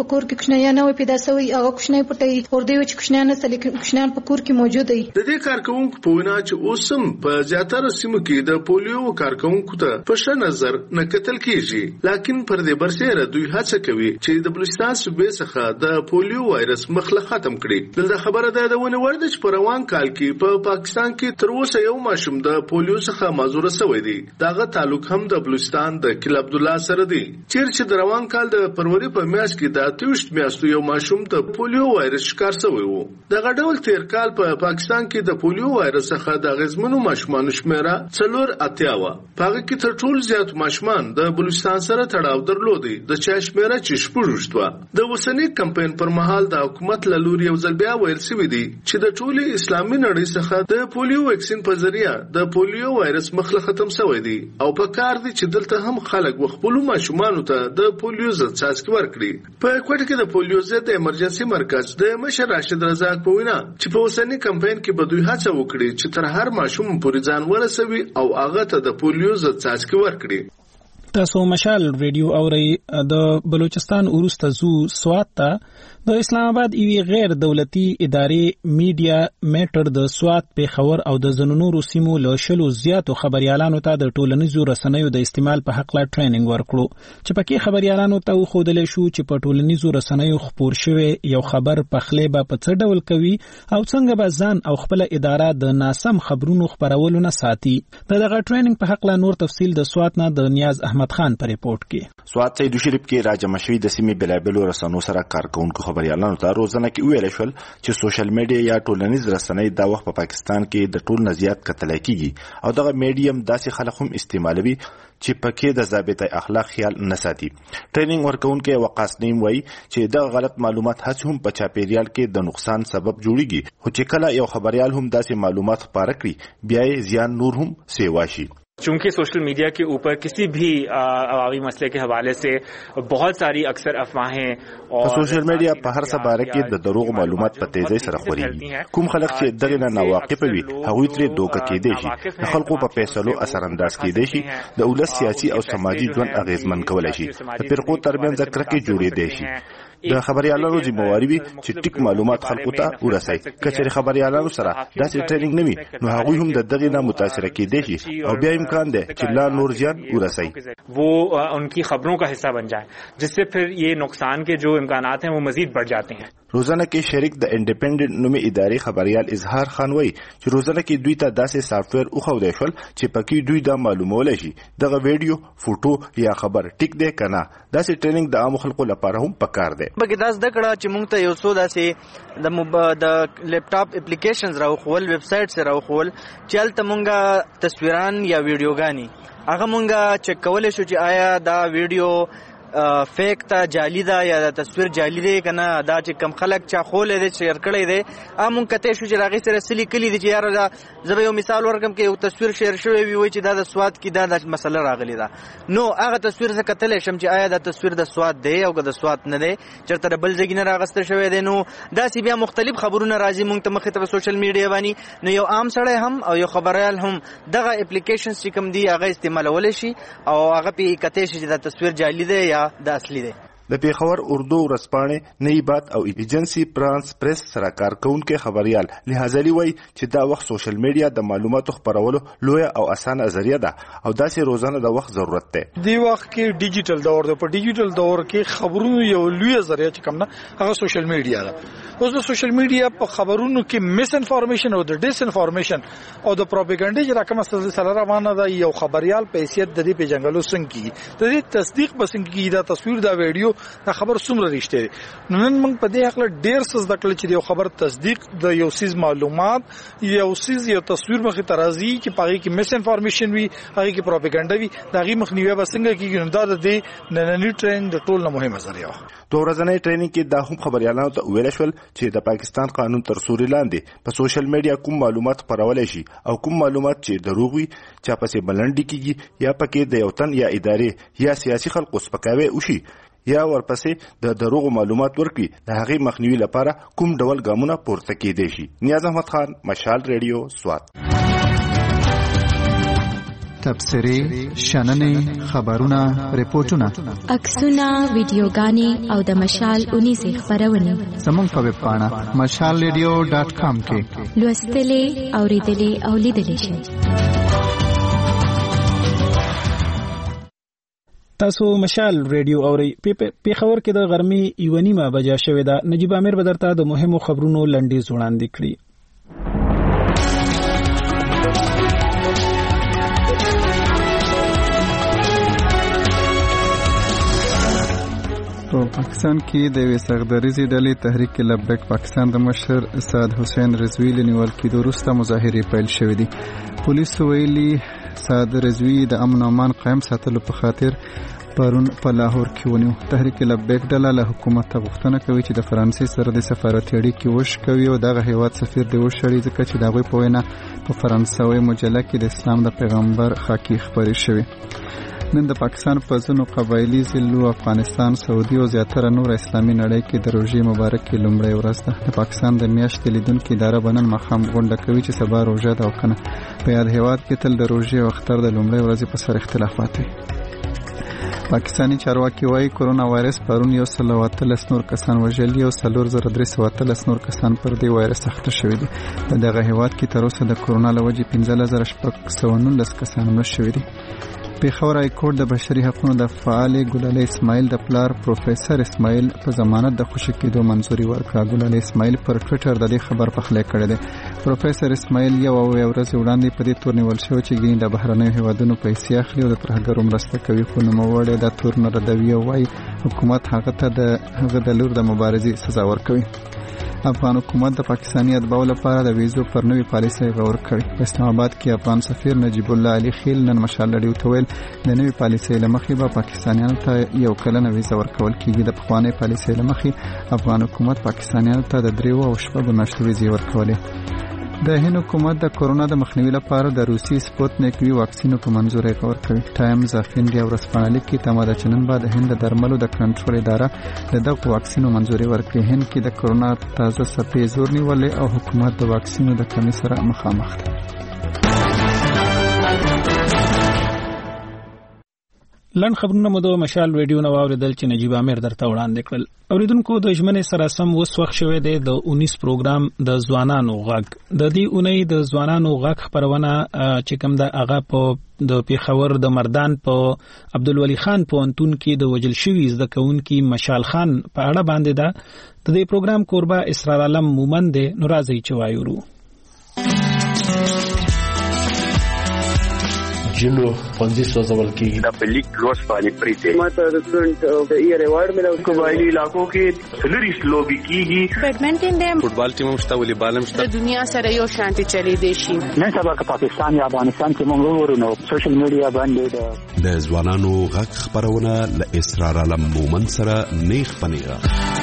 په کور کې کوشنیان نه پیدا شوی هغه کوشنی پټي اور دی چې کوشنیان نه لیکن کوشنیان په کور کې موجود دي. د دې کارکونکو په وینا چې اوسم په زیاتره سیمو کې د پولیو کارکونکو ته په ښه نظر نه کتل کیږي، لکن پر دې برسره دوی هڅه کوي چې د بلوچستان صوبې څخه د پولیو وایرس مخله ختم کړي. دلته خبره ده د ونه ورده چې په روان کال کې په پا پاکستان کې تر اوسه یو ماشوم د پولیو څخه معذور شوی دی. دغه تعلق هم د بلوچستان د کل عبد الله سره دی. چیرې د روان کال د فروری په میاشت کې د اتهشت میاشتو یو ماشوم د پولیو وایرس شکار شوی وو. دغه ډول تیر کال په پا پاکستان کې د پولیو وایرس څخه د غزمنو ماشومانو شمیره څلور اتیا و. په کې تر ټولو زیات ماشومان د بلوچستان سره تړاو درلودي. د چا شمیره چې شپږ و. د وسنی کمپاین پر مهال د حکومت له لوري یو ځل بیا ویل شوی دی چې د ټولي اسلامي نړۍ څخه د پولیو ویکسین په ذریعہ د پولیو وایرس مخله ختم شوی دی او په کار دی چې دلته هم خلک وخپل ماشومانو ته د پولیو ضد څاڅکي ورکړي. په کوټه کې د پولیو ضد ایمرجنسي مرکز د مشر راشد رزاق په وینا چې په وسنی کمپاین کې به دوی هڅه وکړي چې تر هر ماشوم پورې ځان ورسوي او هغه ته د پولیو ضد څاڅکي ورکړي. تاسو مشال ریډیو اوري. د بلوچستان وروسته زو سوات ته د اسلام آباد ایوی غیر دولتي ادارې میډیا میټر د سوات پیښور او د زنونو سیمو له شلو زیاتو خبريالانو ته د ټولنیزو رسنیو د استعمال په حق لا ټریننګ ورکړو چې پکې خبريالانو ته خودل شو چې په ټولنیزو رسنیو خبر شوی یو خبر په خلیبه په څه ډول کوي او څنګه به ځان او خپل اداره د ناسم خبرونو خبرولو نه ساتي. دغه ټریننګ په حق لا نور تفصیل د سوات نه د نیاز احمد خان پر ریپورت کې. سوات سید شریف کې راجم شوی د سیمې بلابلو رسنیو سره کارکونکو خبريالانو ته روزنه کې ویل شول چې سوشل میډیا یا ټولنیز رسنۍ دا وخت په پاکستان کې د ټول نزيات کتل کیږي او دغه میډیم داسې خلک هم استعمالوي چې پکې د ضابطه اخلاق خیال نه ساتي. ټریننګ ورکونکو وقاص نیم وایي چې د غلط معلومات هڅه هم په چاپیریال کې د نقصان سبب جوړیږي، خو چې کله یو خبريال هم داسې معلومات خپاره کړي بیا یې زیان نور هم سیوا شي. चूंकि सोशल मीडिया के ऊपर किसी भी अवामी मसले के हवाले से बहुत सारी अक्सर अफवाहें और सोशल मीडिया په هر څه باره کې د دروغ معلومات په تیزی سره خوري. کوم خلک چې دغه نه واقف وي هغوی ترې دوکه کېدي شي، د خلکو په فیصلو اثر انداز کېدي شي، د ولس سیاسي او سماجی ژوند اغیزمن کولای شي، د فرقو ترمنځ کرکې جوړېدي شي. د خبريالانو ذمہواری وي چې ټیک معلومات خلکو ته ورسي. کچېرې خبريالانو سره داسې ټریننګ نه وي نو هغوی هم د دغه نه متاثر کېدي شي او بیا امکان دی چې لا نور زیان ورسي. वो उनकी खबरों का हिस्सा बन जाए जिससे फिर ये नुकसान के जो इम्कानात हैं वो मजीद बढ़ जाते हैं. روزانه کې شریک د انډیپندنت نومي ادارې خبريال اظهار خان وایي چې روزانه کې دوی ته داسې سافټویر اوخوده شول چې پکې دوی دا معلومول شي دغه ویډیو فوټو یا خبر ټیک دی کنه. داسې ټریننګ د عام خلکو لپاره هم پکار دی. بګی داس دکړه چې موږ ته یو څو داسې د موب... د لیپټاپ اپلیکیشنز راو خول ویب سټ سره راو خول چې تل موږ تصویران یا ویډیوګانی هغه موږ چک کولای شو چې آیا دا ویډیو فیک تا جعلی دا یا دا تصویر جعلی دی کنه دا چې کم خلک چا خولې دی شیر کړی دی امون کته شو چې راغی سره سلی کلی دی چې یار دا زبې یو مثال ورکم کې یو تصویر شیر شوی وي چې دا د سواد کې دا د مسله راغلی دا نو هغه تصویر څخه کتل شم چې آیا دا تصویر د سواد دی او د سواد نه دی چرته بل ځای نه راغسته شوی دی. نو دا سی بیا مختلف خبرونه راځي مونږ ته مخې ته سوشل میډیا باندې نو یو عام سړی هم او یو خبريال هم دغه اپلیکیشنز چې کوم دی هغه استعمالول شي او هغه په کته شي چې دا تصویر جعلی دی یا د اصلي دی. د پیښور اردو ورځپاڼې نئی بات او ایجنسی فرانس پریس سره کارکونکو خبريال لهازلی وای چې دا وخت سوشل میډیا د معلوماتو خپرولو لوی او اسانه ذریعہ ده او داسې روزانه د وخت ضرورت ده. دی وخت کې ډیجیټل دور ده، په ډیجیټل دور کې خبرونو یو لوی ذریعہ چې کوم نه هغه سوشل میډیا ده. اوس د سوشل میډیا په خبرونو کې میس انفارمیشن او د ډیس انفارمیشن او د پروپاګاندا چې راکمه سره روانه ده یو خبريال په حیثیت د دې پیژنګلو څنګه کی د دې تصدیق بسنګ کی دا تصویر دا ویډیو دا خبر څومره رښتیا نن موږ په دې حق له ډیر څه د کله چې یو خبر تصدیق د یو سیز معلومات یو سیز یو تصویر مخې ترازی چې پاره کې میس انفارمیشن وي هغه کې پروپاګاندا وي دا غي مخنیوي بسنګ کیږي دا د دې نننی ټرینډ د ټول نه مهمه ذریعہ و. دوه ورځې ټریننګ کې دا هم خبريالانو ته ویل شول چې د پاکستان قانون تر سوري لاندې په سوشل میډیا کوم معلومات خپرول شي او کوم معلومات چې دروغ وي چا پسې بلندي کیږي یا پکې د یو تن یا ادارې یا سیاسي خلکو سپکاوي وشي یا ورپسې د دروغ معلومات ورکړي د هغې مخنیوي لپاره کوم ډول ګامونه پورته کېدای شي. نیاز احمد خان، مشال ریډیو، سوات. تبصرې شننې خبرونه ریپورتونه عکسونه ویډیوګانې او د مشال اونیزې خبرونه زموږ په ویب پاڼه مشال ریډیو ډاټ کام کې لوستلې اوریدلې او لیدلې شئ. تاسو مشال ریډیو اورئ. پیښور کې د غرمې یوه نیمه بجه شوې ده. نجیب امیر به درته د مهمو خبرونو لنډیز وړاندې کړي. په پاکستان کې د یوې سختدریزې ډلې تحریک لبیک پاکستان د مشر سعد حسین رضوی له نیول کېدو وروسته مظاهرې پیل شوې دي. پولیسو ویلي سعد رضوی د امن او امان قایم ساتلو په خاطر پرون په لاهور کې ونیو. تحریک لبیک ډله له حکومت ته غوښتنه کوي چې د فرانسې سره د سفارتي اړیکې وشکوي او دغه هیواد سفیر دې وشړي، ځکه چې د هغوی په وینا په فرانسوي مجله کې د اسلام د پیغمبر خاکې خپرې شوې. نن د پاکستان په ځینو قبایلي ضلعو افغانستان، سعودي او زیاتره نور اسلامي نړۍ کې د روژې مبارکې لومړۍ ورځ ده. د پاکستان د میاشتې لیدونکو اداره به نن ماښام غونډه کوي چې سبا روژه ده او که نه. په یاد هیواد کې تل د روژې او اختر د لومړۍ ورځې په سر اختلافات وي. پاکستاني چارواکي وایي کرونا وایرس پرون یو سل او اتلس نور کسان وژلي او څلور زره درې سوه اتلس نور کسان پر دې وایرس اخته شوي دي. په دغه هیواد کې تر اوسه د کرونا له وجې پنځلس زره شپږ سوه نولس کسان مړه شوي دي. پیښور های کورټ د بشري حقوقو د فعال ګلالي اسماعیل د پلار پروفیسور اسماعیل په ضمانت د خوشي کېدو منظوري ورکړه. ګلالي اسماعیل پر ټوئیټر د دې خبر پخلی کړی دی. پروفیسور اسماعیل یو او یو ورځ وړاندې په دې تور نیول شو چې ګینې د بهرنیو هیوادونو پیسې اخلي او د ترهګرو مرسته کوي، خو نوموړی دا تور نه ردوي او وایي حکومت هغه ته د هغه د لور د مبارزې سزا ورکوي. افغان حکومت د پاکستاني اتباعو لپاره د ویزو پر نوې پالیسۍ غور کړی. په اسلام آباد کې افغان سفیر نجیب الله علي خیل نن مشال ریډیو ته ویل د نوې پالیسۍ له مخې به پاکستانیانو ته یو کلنه ویزه ورکول کېږي. د پخوانۍ پالیسۍ له مخې افغان حکومت پاکستانیانو ته د دریو او شپږو میاشتو ویزې ورکولې. د هند حکومت د کورونا د مخنیوي لپاره د روسي سپوتنیک وي واکسینو په منظورۍ غور کوي. ټایمز اف انډیا ورځپاڼه لیکي تمه ده چې نن به د هند د درملو د کنټرول اداره د دغو واکسینو منظوري ورکړي. هند کې د کورونا تازه څپې زور نیولې او حکومت د واکسینو د کمۍ سره مخامخ دی. لنډ خبرونه مو د مشال ریډیو نه واوریدل چې نجیب امیر درته وړاندې کړل. اوریدونکو د ژمنې سره سم اوس وخت شوی دی د اونیس پروګرام د ځوانانو غږ. د دې اونۍ د ځوانانو غږ خبرونه چې کوم ده هغه په د پیښور د مردان په عبدالولي خان پوهنتون کې د وژل شوي زده کوونکي مشال خان په اړه باندې ده. د دې پروګرام کوربه اسرار عالم مومن دی. نو راځئ چې وایو. جنو پنځه سوځول کېږي د پلیک لوس باندې پریته ماته د سټډنټ د ایئر ایوارډ ملو قبایلی علاقو کې سلریس لوبي کیږي. بیډمنټن دی، فوټبال ټیم مشته، والیبال مشته. د دنیا سره یو شانتي چلی دی شي. نن سبا که پاکستان یا افغانستان کې موږ ورونو سوشل میډیا باندې د ځوانانو غږ خبرونه ل اسرار عالم مومن سره نیخ پنیغه.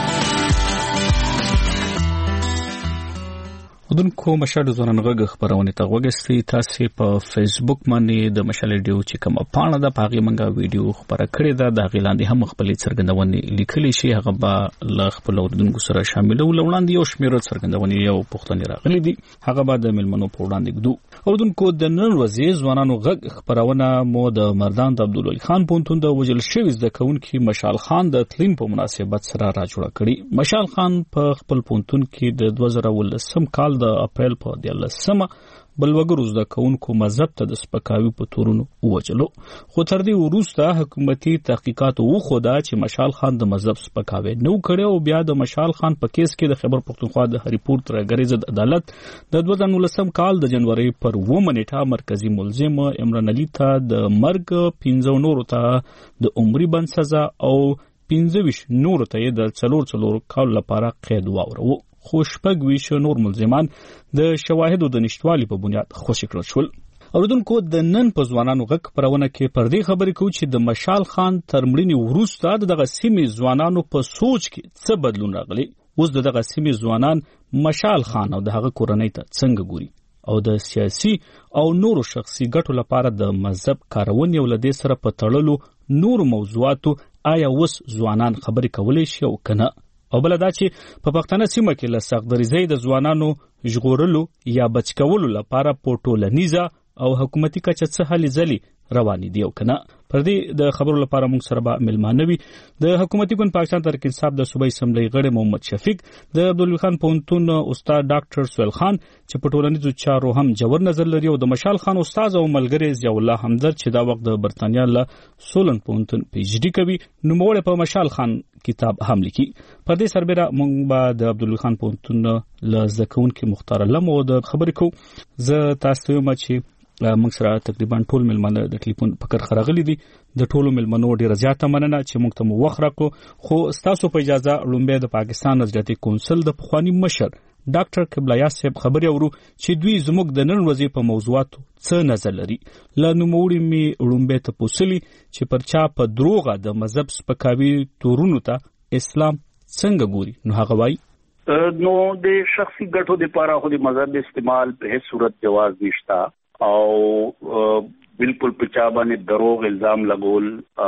ودونکو مشال ځوانان غږ خبرونه ته وګورئ. تاسو په فیسبوک باندې د مشال ریډیو چې کومه پاڼه ده پاغي منګه ویډیو خبره کړې ده، د غیلاندې هم خپل څرګندونې لیکلي شي، هغه به ل خپل اوردونکو سره شاملو. وړاندې یو شمېر څرګندونې یو پښتني راغلي دي، هغه به د ملمنو په وړاندې ګدو. اوردونکو د نن ورځې ځوانانو غږ خبرونه مو د مردان د عبدالولي خان پوهنتون د وژل شوي زده کوونکي مشال خان د تلین په مناسبت سره راجوړه کړي. مشال خان په خپل پوهنتون کې د دوه زره ولسم کال د اپریل په دیارلسمه بل وګړو زده کوونکو مذهب ته د سپکاوي په تورونو ووجلو، خو تر دې وروسته حکومتي تحقیقات وښوده چې مشال خان د مذهب سپکاوی نه کړی او بیا د مشال خان په کیس کې د خیبر پښتونخوا د هریپور ترهګرۍ ضد عدالت د دوه زره نولسم کال د جنوري پر اوومه نیټه مرکزي ملزم عمران علي ته د مرګ، پنځه نورو ته د عمري بند سزا او پنځه ویشت نورو ته د څلور څلور کال لپاره قید واوروه. خو شپږ ویشت نور ملزمان د شواهدو د نشټوالي په بنیاد خوشي کړل شول. اوردونکو د نن په ځوانانو غږ خبرونه کې پر دې خبرې کوو چې د مشال خان تر مړینې وروسته دغه سیمې ځوانانو په سوچ کې څه بدلون راغلی. اوس دغه سیمې ځوانان مشال خان او دغه کورنۍ ته څنګه ګوري او د سیاسي او نورو شخصي ګټو لپاره د مذهب کارونې او لدې سره په تړلو نور موضوعاتو آیا اوس ځوانان خبرې کولای شي او کنه؟ او بل دا چې په پښتنه سیمه کې له سختدریزۍ د ځوانانو ژغورلو یا بچ کولو لپاره په ټولنیزه او حکومتي کچه څه هلې ځلې روانې دي او کنه. پر دې د خبرو لپاره موږ سره به ملمانه وي د حکومتي ګوند پاکستان تحریک انصاف د صوبایي اسمبلی غړی محمد شفیق، د عبدالولی خان پوهنتون استاد ډاکټر سهیل خان چې په ټولنیزو چارو هم جوړ نظر لري، او د مشال خان استاد او ملګری ضیاء الله همدرد چې دا وخت د برتانیا له سولن پوهنتون پی ایچ ډي کوي. نوموړی په مشال خان کتاب هم لیکي. پر دې سربېره موږ به د عبدالولی خان پوهنتون له زده کوونکي مختار علم او د خبرې کوو. زه تاسو ته وایم چې موږ سره تقریبا ټول ملمانه د ټلیفون په کرخه راغلي دي. د ټولو ملمنو ډیره زیاته مننه چې موږ ته مو وخت راکړو. خو ستاسو په اجازه لومبه د پاکستان نظریاتي کونسل د پخوانی مشر ډاکټر قبلیا صاحب خبري اورو چې دوی زموږ د نن ورځې په موضوعاتو څه نظر لري. له نوموړي می لومبه ته پوښتلي چې پر چا په دروغه د مذهب سپکاوي تورونو ته اسلام څنګه ګوري. نو هغه وایي نو د شخصي ګټو لپاره خو د مذهب استعمال په هیڅ صورت جواز نشته او بالکل په چا باندې دروغ الزام لګول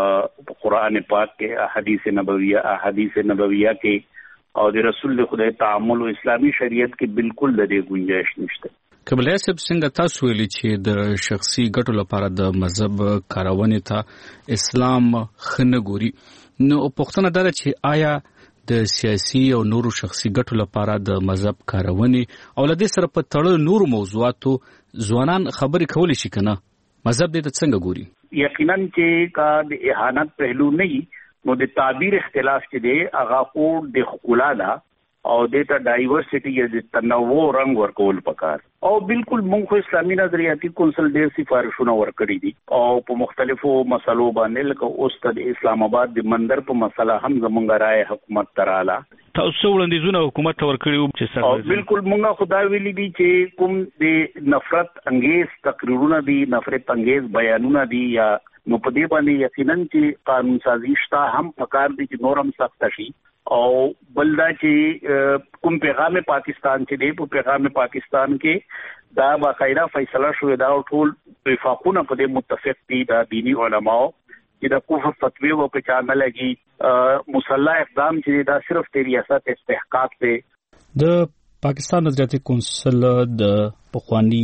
قرآن پاک کې احادیث نبویہ احادیث نبویہ کې او د رسول خدای تعامل او اسلامي شریعت کې بالکل د دې گنجائش نشته. قبلیا صاحب څنګه تاسو ویلي چې د شخصي ګټو لپاره د مذهب کارونې ته اسلام خنه ګوري، نو پوښتنه ده چې آیا د سیاسي او نورو شخصي ګټو لپاره د مذهب کارونې او لدې سره په تړلو نورو موضوعاتو ځوانان خبرې کولی شي کنه؟ مذهب دې ته څنګه ګوري؟ یقینا چې کا د اهانت پهلو نه نو د تعبیر اختلاف چې دی هغه خو د ښکلا ده او د ته ډایورسټي یا د تنوع رنګ ورکول پکار. او بالکل موږ اسلامي نظریاتي کونسل ډېر سفارښونه ورکړي دي او په مختلفو مسلو باندې لکه اوس د اسلام آباد د منظر په مسله هم زمونږ رائے حکومت تراله. تاسو وړاندیزونه حکومت ته ورکړي چې سره بالکل موږ خدا ویلي دي چې کوم د نفرت انګیز تقریرونه دي، نفرت انګیز بیانونه دي، یا نو په دې باندې یقینا چې قانون سازي شته هم پکار دي چې نورم سخت شي. او بلدا چې کوم پیغام پاکستان چې دی په پیغام پاکستان کې دا باقاعده فیصله شوې دا ټول وفاقونه په دې متفق دي دا دینی علماء چې د کفر فتوی و په چانه لګي مسلح اقدام چې دا صرف د ریاست استحقاق دی. د پاکستان نظریاتي کونسل د پخوانی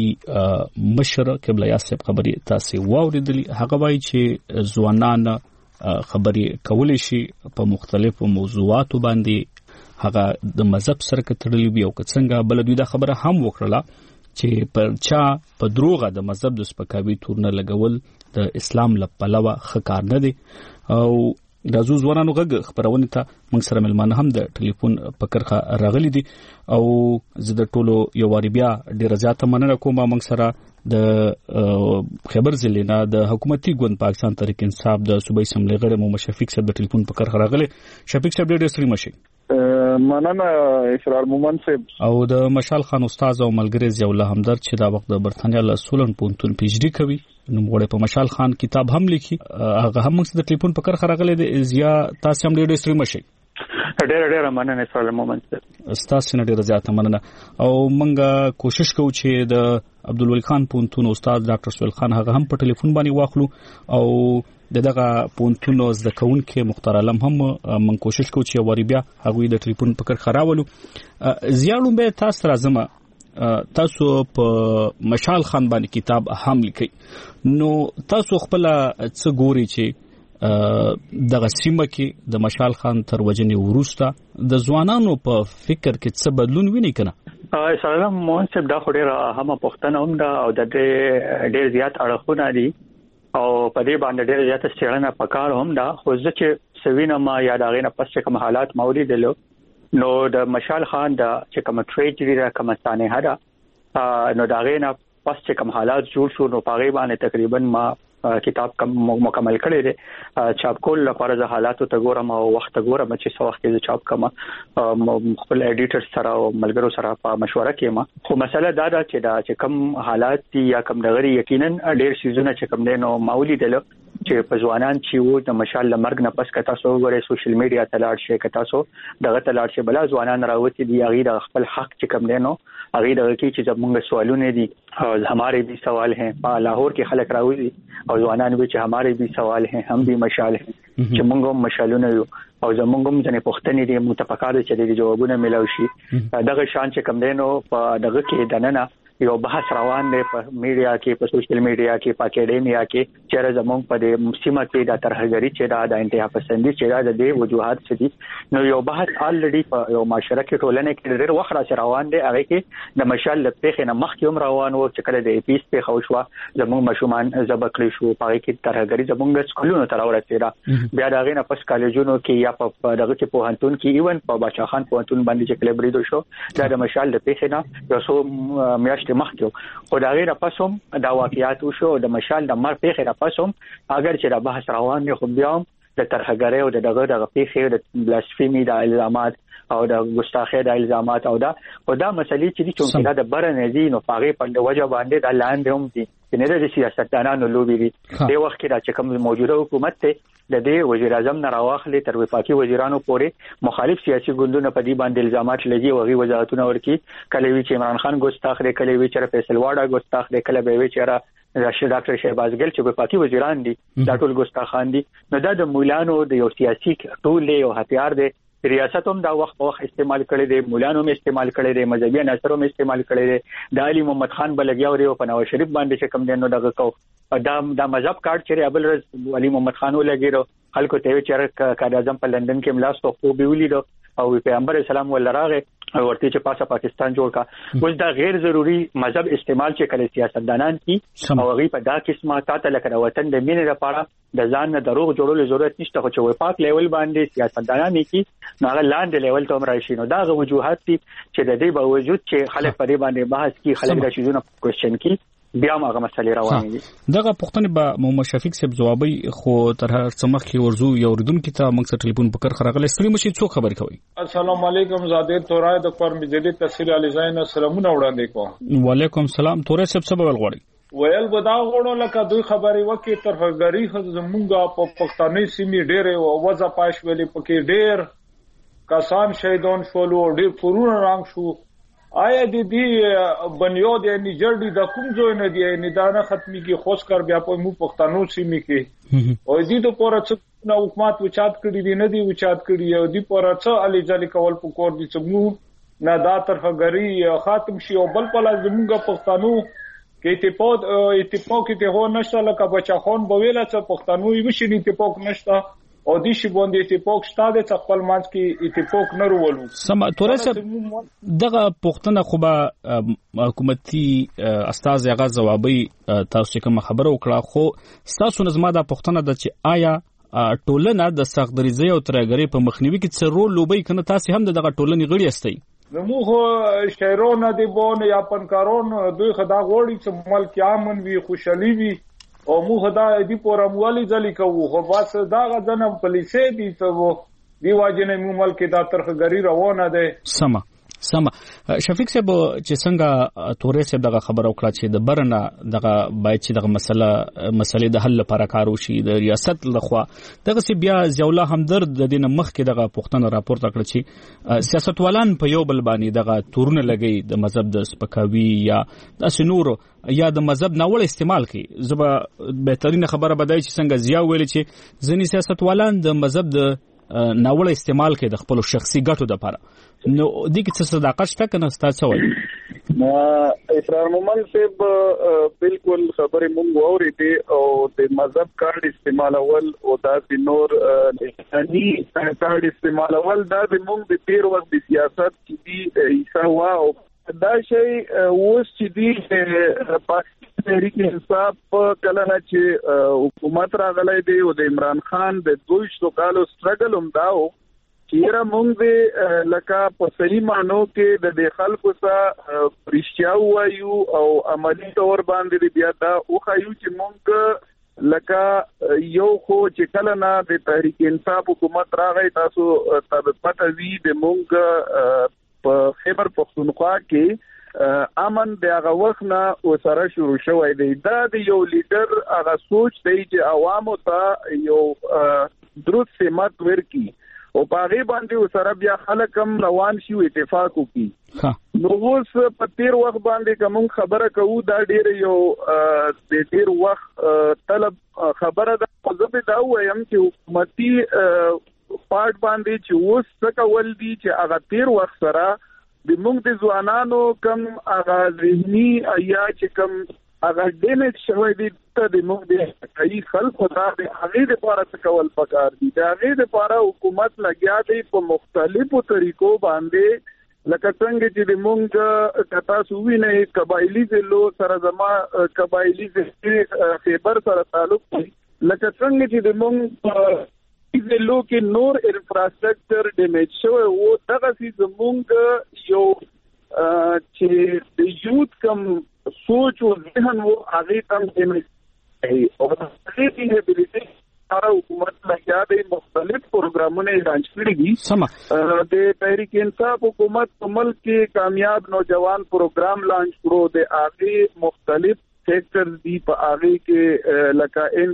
مشر قبلیا صاحب خبرې تاسو واوریدلې. هغه وایي چې ځوانان خبرې کولې شي په مختلفو موضوعاتو باندې، هغه د مذهب سره کتړلې وي او څنګه بل دوی دا خبره هم وکړه چې پر چا په دروغه د مذهب د سپکاوي تورنه لګول د اسلام لپاره خکار نه دي. او د زو ځوانانو غږ خبرونه ته موږ سره ملمانه هم د ټلیفون په کرخه راغلي دي او زه د ټولو یو واری بیا ډیره زیاته مننه کوم. موږ سره د خبر ضلع د حکومتي ګوند پاکستان تحریک انصاف د صوبایي اسمبلی غړي محمد شفیق صاحب د ټلیفون په کرخه راغلي. شفیق صاحب ډېر ستړي مشي. مننه اسرار مومن صاحب. او د مشال خان استاد او ملګری ضیاء الله همدرد چې دا وخت د برتانیا له سولن پوهنتون پی ایچ ډي کوي، نوموړی په مشال خان کتاب هم لیکي. هغه هم موږ د ټلیفون په کرخه راغلي دي. ضیاء تاسو هم ډېر ستړي مشي. ډېر ډېر مننه اسرار مومن صاحب. تاسو نه ډېر زیاته مننه. او موږ کوشش کوو چې د عبدالولی خان پوهنتون استاد ډاکټر سهیل خان هغه هم په ټلیفون باندې واخلو او دغه پوهنتون زده کوونکي مختار علم هم من کوشش کوو چې وری بیا هغه د ټلیفون په کار خراولو. زیالوم به تاسو راځم. تاسو په مشال خان باندې کتاب هم لیکي، نو تاسو خپل څه ګوري چې دغه سیمه کې د مشال خان تر وجنې وروسته د ځوانانو په فکر کې څه بدلون ویني کنه؟ سلام مون صاحب دا خو ډېر هم پښتنه هم دا او د ډېر زیات اړخونه دي او په دې باندې ډېر زیات څېړنه پکار هم دا. خو ځکه سوینه ما یا دا غینه پس کوم حالات موجود دي نو د مشال خان دا چې کوم ټریجری را کوم ثانه هدا نو دا غینه پس کوم حالات جوړ شو نو پاغي باندې تقریبا ما کتاب کم مکمل کړی دی. چاپ کول لپاره د حالاتو ته ګورم او وخت ګورم چې څو وخت کې چاپ کما خپل ایډیټر سره او ملګرو سره په مشوره کې ما. خو مسله دا ده چې دا چې کم حالات دي یا کم دغری یقینا ډېر سيزونه چې کم دي نو مولي دي چې په ځوانان چې وو د مشال لمرګ نه پس کتا سو غوړې سوشل میډیا ته لاړ شي کتا سو دغه ته لاړ شي بل ځوانان راوتی دي هغه د خپل حق چې کم دي نو هغه دغه کې چې زموږ سوالونه دي او ہمارے بھی سوال ہیں. په لاهور کې خلک راوځي او ځوانان وی چې ہمارے بھی سوال ہیں هم بھی مشال ہیں چې موږ هم مشالونه یو او زموږ هم ځنې پوښتنې دي متفقاده چې د جوابونه ملو شي. دغه شان چې کم دي نو په دغه کې دننه یو بحث روان دی په میډیا کې په سوشل میډیا کې په اکیډمیا کې چې زموږ په دې سیمه کې د ترهګری چې دا د انتها پسندي چې دا د دې وجوهات څه دي نو یو بحث الریډي په یو معاشره کې ټولنه کې ډېر وخت را روان دی هغه کې د مشال لپاره نه مخکې هم روان وو چې کله د ایپیس په خوشوا زموږ مشومان زبکړی شو په کې ترهګری زموږ سکولونو تر ورسېده بیا دا غینه پس کالجونو کې یا په دغه کې په هنتون کې ایون په بچا خان په هنتون باندې چې کله بریدو شو دا د مشال لپاره نه یو څو میاشتې مخکې خو دا غیر پسوم دا واقعیات شو د مشال د مر پیخه را پسوم اگر چې دا بحث روان نه خو بیا د ترهګری او د دغه د پیخه د بلاسفیمی د الزامات او د ګستاخی د الزامات او دا او دا مسلې چې چې دا د برنه دي نو پاره په وجه باندې د لاندې هم دي چې نه د سیاستدانانو لوبي دي د وخت کې دا چې کوم موجوده حکومت ته د دې وزیر اعظم نه راوخلي تر وفاقي وزیرانو پورې مخالف سیاسي ګوندونو په دې باندې الزامات لګي او غي وزارتونه ورکي کله وی چې عمران خان ګستاخ دی کله وی چې فیصل واډا ګستاخ دی کله به وی چې راشد ډاکټر شهباز ګل چې وفاقي وزیران دي دا ټول ګستاخان دي نو دا د مولانو د یو سیاسي ټول له هتیار دی ریاست هم دا وخت په وخت استعمال کړي دي مولانو هم استعمال کړي دي مذهبي عناصر هم استعمال کړي دي د علي محمد خان بلګیاوري او پناه شریف باندې چې کم دینو دغه کو دا د مذهب کارت چې ابل رز علي محمد خان ولګیرو خلکو ته چې کار اعظم په لندن کې ملاستو خو به ولیدو او پیغمبر اسلام ولراغه ورته چې پاسه پاکستان جوړ کا اوس دا غیر ضروری مذهب استعمال چې کله سیاستدانان کی او غي په دا قسمه تاته لکه وطن د مینې لپاره د ځان نه دروغ جوړولو ضرورت نشته خو چې وفاق لیول باندې سیاستدانان کی نو هغه لاندې لیول ته راشي نو دا غو وجوهات دي چې د دې باوجود چې خلک په دې باندې بحث کی خلک د شیزونه کوېسچن کی بیا هغه مسلې روانې دي دغه پښتنه به محمد شفیق صاحب جوابي خو تر هر څمخ کې ورزو یو ردون کې ته موږ سره ټلیفون پکړ خراغله ستړي مشي څو خبر کوي السلام علیکم زاده تورای د پر مجدي تفسیر علی زین سلامونه وړاندې کوم وعلیکم السلام تورای صاحب سبب غوړي ویل بدا غوړو لکه دوی خبري وکي ترهګری خو زمونږه په پښتني سیمې ډېر او وځه پاش ویلې پکې ډېر کسان شهیدون شول او ډېر پرونه رنگ شو آیا د دې بنیاد یعنی جړډي د کوم ځای نه دی یعنی دا نه ختمي کې خوش کر بیا په مو پښتنو سیمې کې او دې د پوره څه نو حکومت وچات کړی دی نه دی وچات کړی او دې پوره څه علي ځلې کول په کور دي چې مو نه دا ترهګری خاتم شي او بل په لازمږه پښتنو کې اتفاق اتفاق کې هو نشته لکه بچا خان بویل چې پښتنو یې وشي اتفاق نشته او دې شی باندې اتفاق شته د خپل مانځ کې اتفاق نه ورولو سم تورې صاحب دغه پښتنه خو به حکومتي استاد هغه جوابي تاسو کوم خبره وکړه خو تاسو نظم دا پښتنه د چې آیا ټولنه د سختدریزي او ترهګری په مخنیوي کې څه رول لوبي کنه تاسو هم دغه ټولنې غړي استئ زموږ شهرونه دی بون یا پنکارون دوی خدا غوړي چې ملک امن وي خوشحالي وي او مو خدا دې پورموالي ځلې کوو خو بس دا غزنه پولیسې دي ته دی واجنې مو ملک دا ترهګری روانه ده سم سم شفیق صاحب چې څنګه تورې صاحب دغه خبر او کړه چې د برنه دغه باید چې دغه مسله مسلې د حل لپاره کار وشي د ریاست لخوا دغه سی بیا ضیاءالله همدرد د دینه مخ کې دغه پښتنه راپورته کړ چې سیاستوالان په یو بل باندې دغه تورونه لګي د مذهب د سپکاوي یا د سنور یا د مذهب ناوړ استعمال کوي زبا بهترین خبره بدای چې څنګه ضیاء ویل چې ځینې سیاستوالان د مذهب د ناوړ استعمال کوي د خپل شخصي ګټو لپاره نو د کې څه صداقت شته کنه تاسو وایي ما اسرار مومن صاحب بالکل خبرې مونږ اورېدې او د مذهب کارت استعمال اول او دا د نور انساني کارت استعمال اول دا د مونږ د تیر وخت د سیاست کې ایسا وا او دا شی اوس چې دی پاکستان تحریک انصاف کله نه چې حکومت راغلی دی او د عمران خان د دویشتو کالو سټرګل هم دا و چیرې موږ د لکه په صحیح معنو کې د دې خلکو سره رښتیا وایو او عملی تور باندې بیا دا او خایو چې موږ لکه یو خو چې کله نه د تحریک انصاف حکومت راغی تاسو ته پته وی د موږ په خیبر پختونخوا کې امن د هغه وخت نه وسره شروع شوی دی دا د یو لیډر هغه سوچ دی چې عوامو ته یو درود سمات ورکی او پاغي باندې وسره بیا خلک هم روان شي اتفاق وکي نو اوس په تیر وخت باندې کوم خبره کوو دا ډیر یو د تیر وخت طلب خبره ده زه به دا وایم چې حکومتي پارت باندې چې اوس څه کول دي چې هغه تیر وخت سره د موږ د ځوانانو کم هغه ذهني یا چې کم هغه ډیمیج شوی دی ته د موږ د حقایي خلکو ته د هغې دپاره څه کول پکار دي د هغې دپاره حکومت لګیا دی په مختلفو طریقو باندې لکه څنګه چې د موږ که تاسو وینئ قبایلي ضلعو سره زما قبایلي خیبر سره تعلق دی لکه څنګه چې د موږ په ضلعو کې نور انفراسټرکچر ډیمیج شوی و دغسې زموږ یو چې د یوت کم سوچ او ذهن و هغې کم ډیمیج کوي او د هغې ریهیبلیټیشن لپاره حکومت لګیا دی مختلف پروګرامونه یې لانچ کړي دي د تحریک انصاف حکومت په ملک کې کامیاب نوجوان پروګرام لانچ کړو د هغې مختلف سیکټرز دي په هغې کې لکه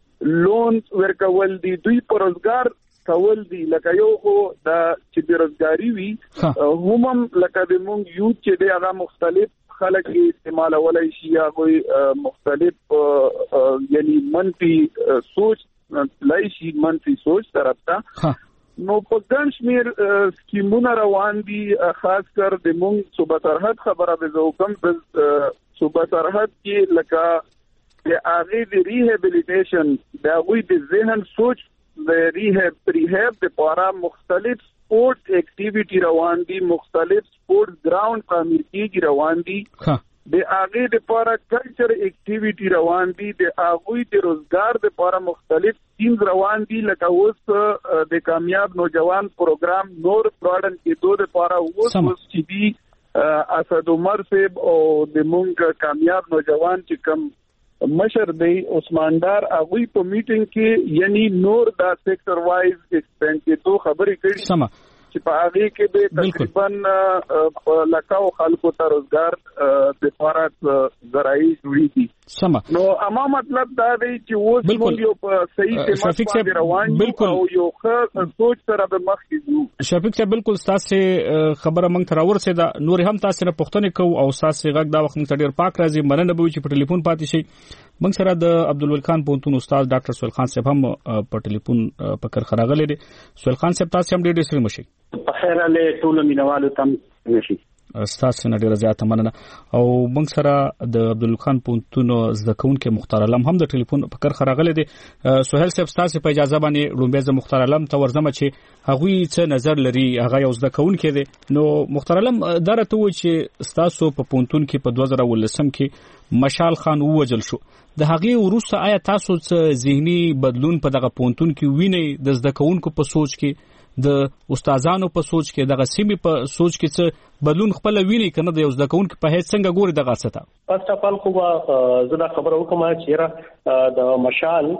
لون ورکول دي دوی په روزګار کول دي لکه یو خو د چې بېروزګاري وي هم لکه د موږ یوت چې دی هغه مختلف خلک استعمالولی شي هغوی مختلف یعنی منفي سوچ لای شي منفي سوچ طرف ته نو په ګڼ شمېر سکیمونه روان دي خاص کر د موږ صوبه سرحد خبره به زه وکړم د صوبه سرحد کې لکه د هغې د ریهیبلیټیشن د هغوی د ذهن سوچ د ریهیب ریهیب دپاره مختلف سپورټ اکټیویټي روان دي مختلف سپورټ ګراوند تعمیر کېږي روان دي د هغې دپاره کلچر اکټیویټي روان دي د هغوی د روزګار دپاره مختلف سکیمز روان دي لکه اوس د کامیاب نوجوان پروګرام نور براډن کېدو دپاره اوس اوس چې دي اسد عمر صاحب او د موږ کامیاب نوجوان چې کم مشر دی عثمان ډار هغوی په میټینګ کې یعنی نور دا سیکټر وایز ایکسپینډ کېدو خبرې کړي چې په هغې کې به تقریبا لکاو خلکو ته روزګار دپاره ذرایع جوړېږي نو اما مطلب دا دی چې اوس موږ یو په صحیح سمت باندې روان یو او یو ښه سوچ سره به مخکې ځو شفیق صاحب بالکل ستاسې خبره موږ ته راورسېده نورې هم تاسې نه پوښتنې کوو او ستاسې غږ دا وخت موږ ته ډېر پاک راځي مننه به وي چې په ټلیفون پاتې شئ موږ سره د عبدالولي خان پوهنتون استاد ډاکټر سهیل خان صاحب هم په ټلیفون په کرښه راغلی دی سهیل خان صاحب تاسې هم ډېر ډېر ستړي مه شئ په خیر هلې ټولو مینوالو ته هم نشي ستاسو نه ډیره زیاته مننه او موږ سره د عبدالولي خان پوهنتون زده کوونکی مختار علم هم د ټلیفون په کرښه راغلی دی سهیل صاحب ستاسو په اجازه باندې لومبی زه مختار علم ته ورځم چې هغوی څه نظر لري هغه یو زده کوونکی دی نو مختار علم دا راته ووایي چې ستاسو په پوهنتون کې په دوه زره اوولسم کې مشال خان ووژل شو د هغې وروسته آیا تاسو څه ذهني بدلون په دغه پوهنتون کې وینئ د زده کوونکو په سوچ کې د استادانو په سوچ کې دغه سیمې په سوچ کې څه بدلون خپل ویني کنه د یو زده کوونکي په هیڅ څنګه ګوري دغه څه ته فرست اف ال خو زه دا خبره وکم چې را د مشال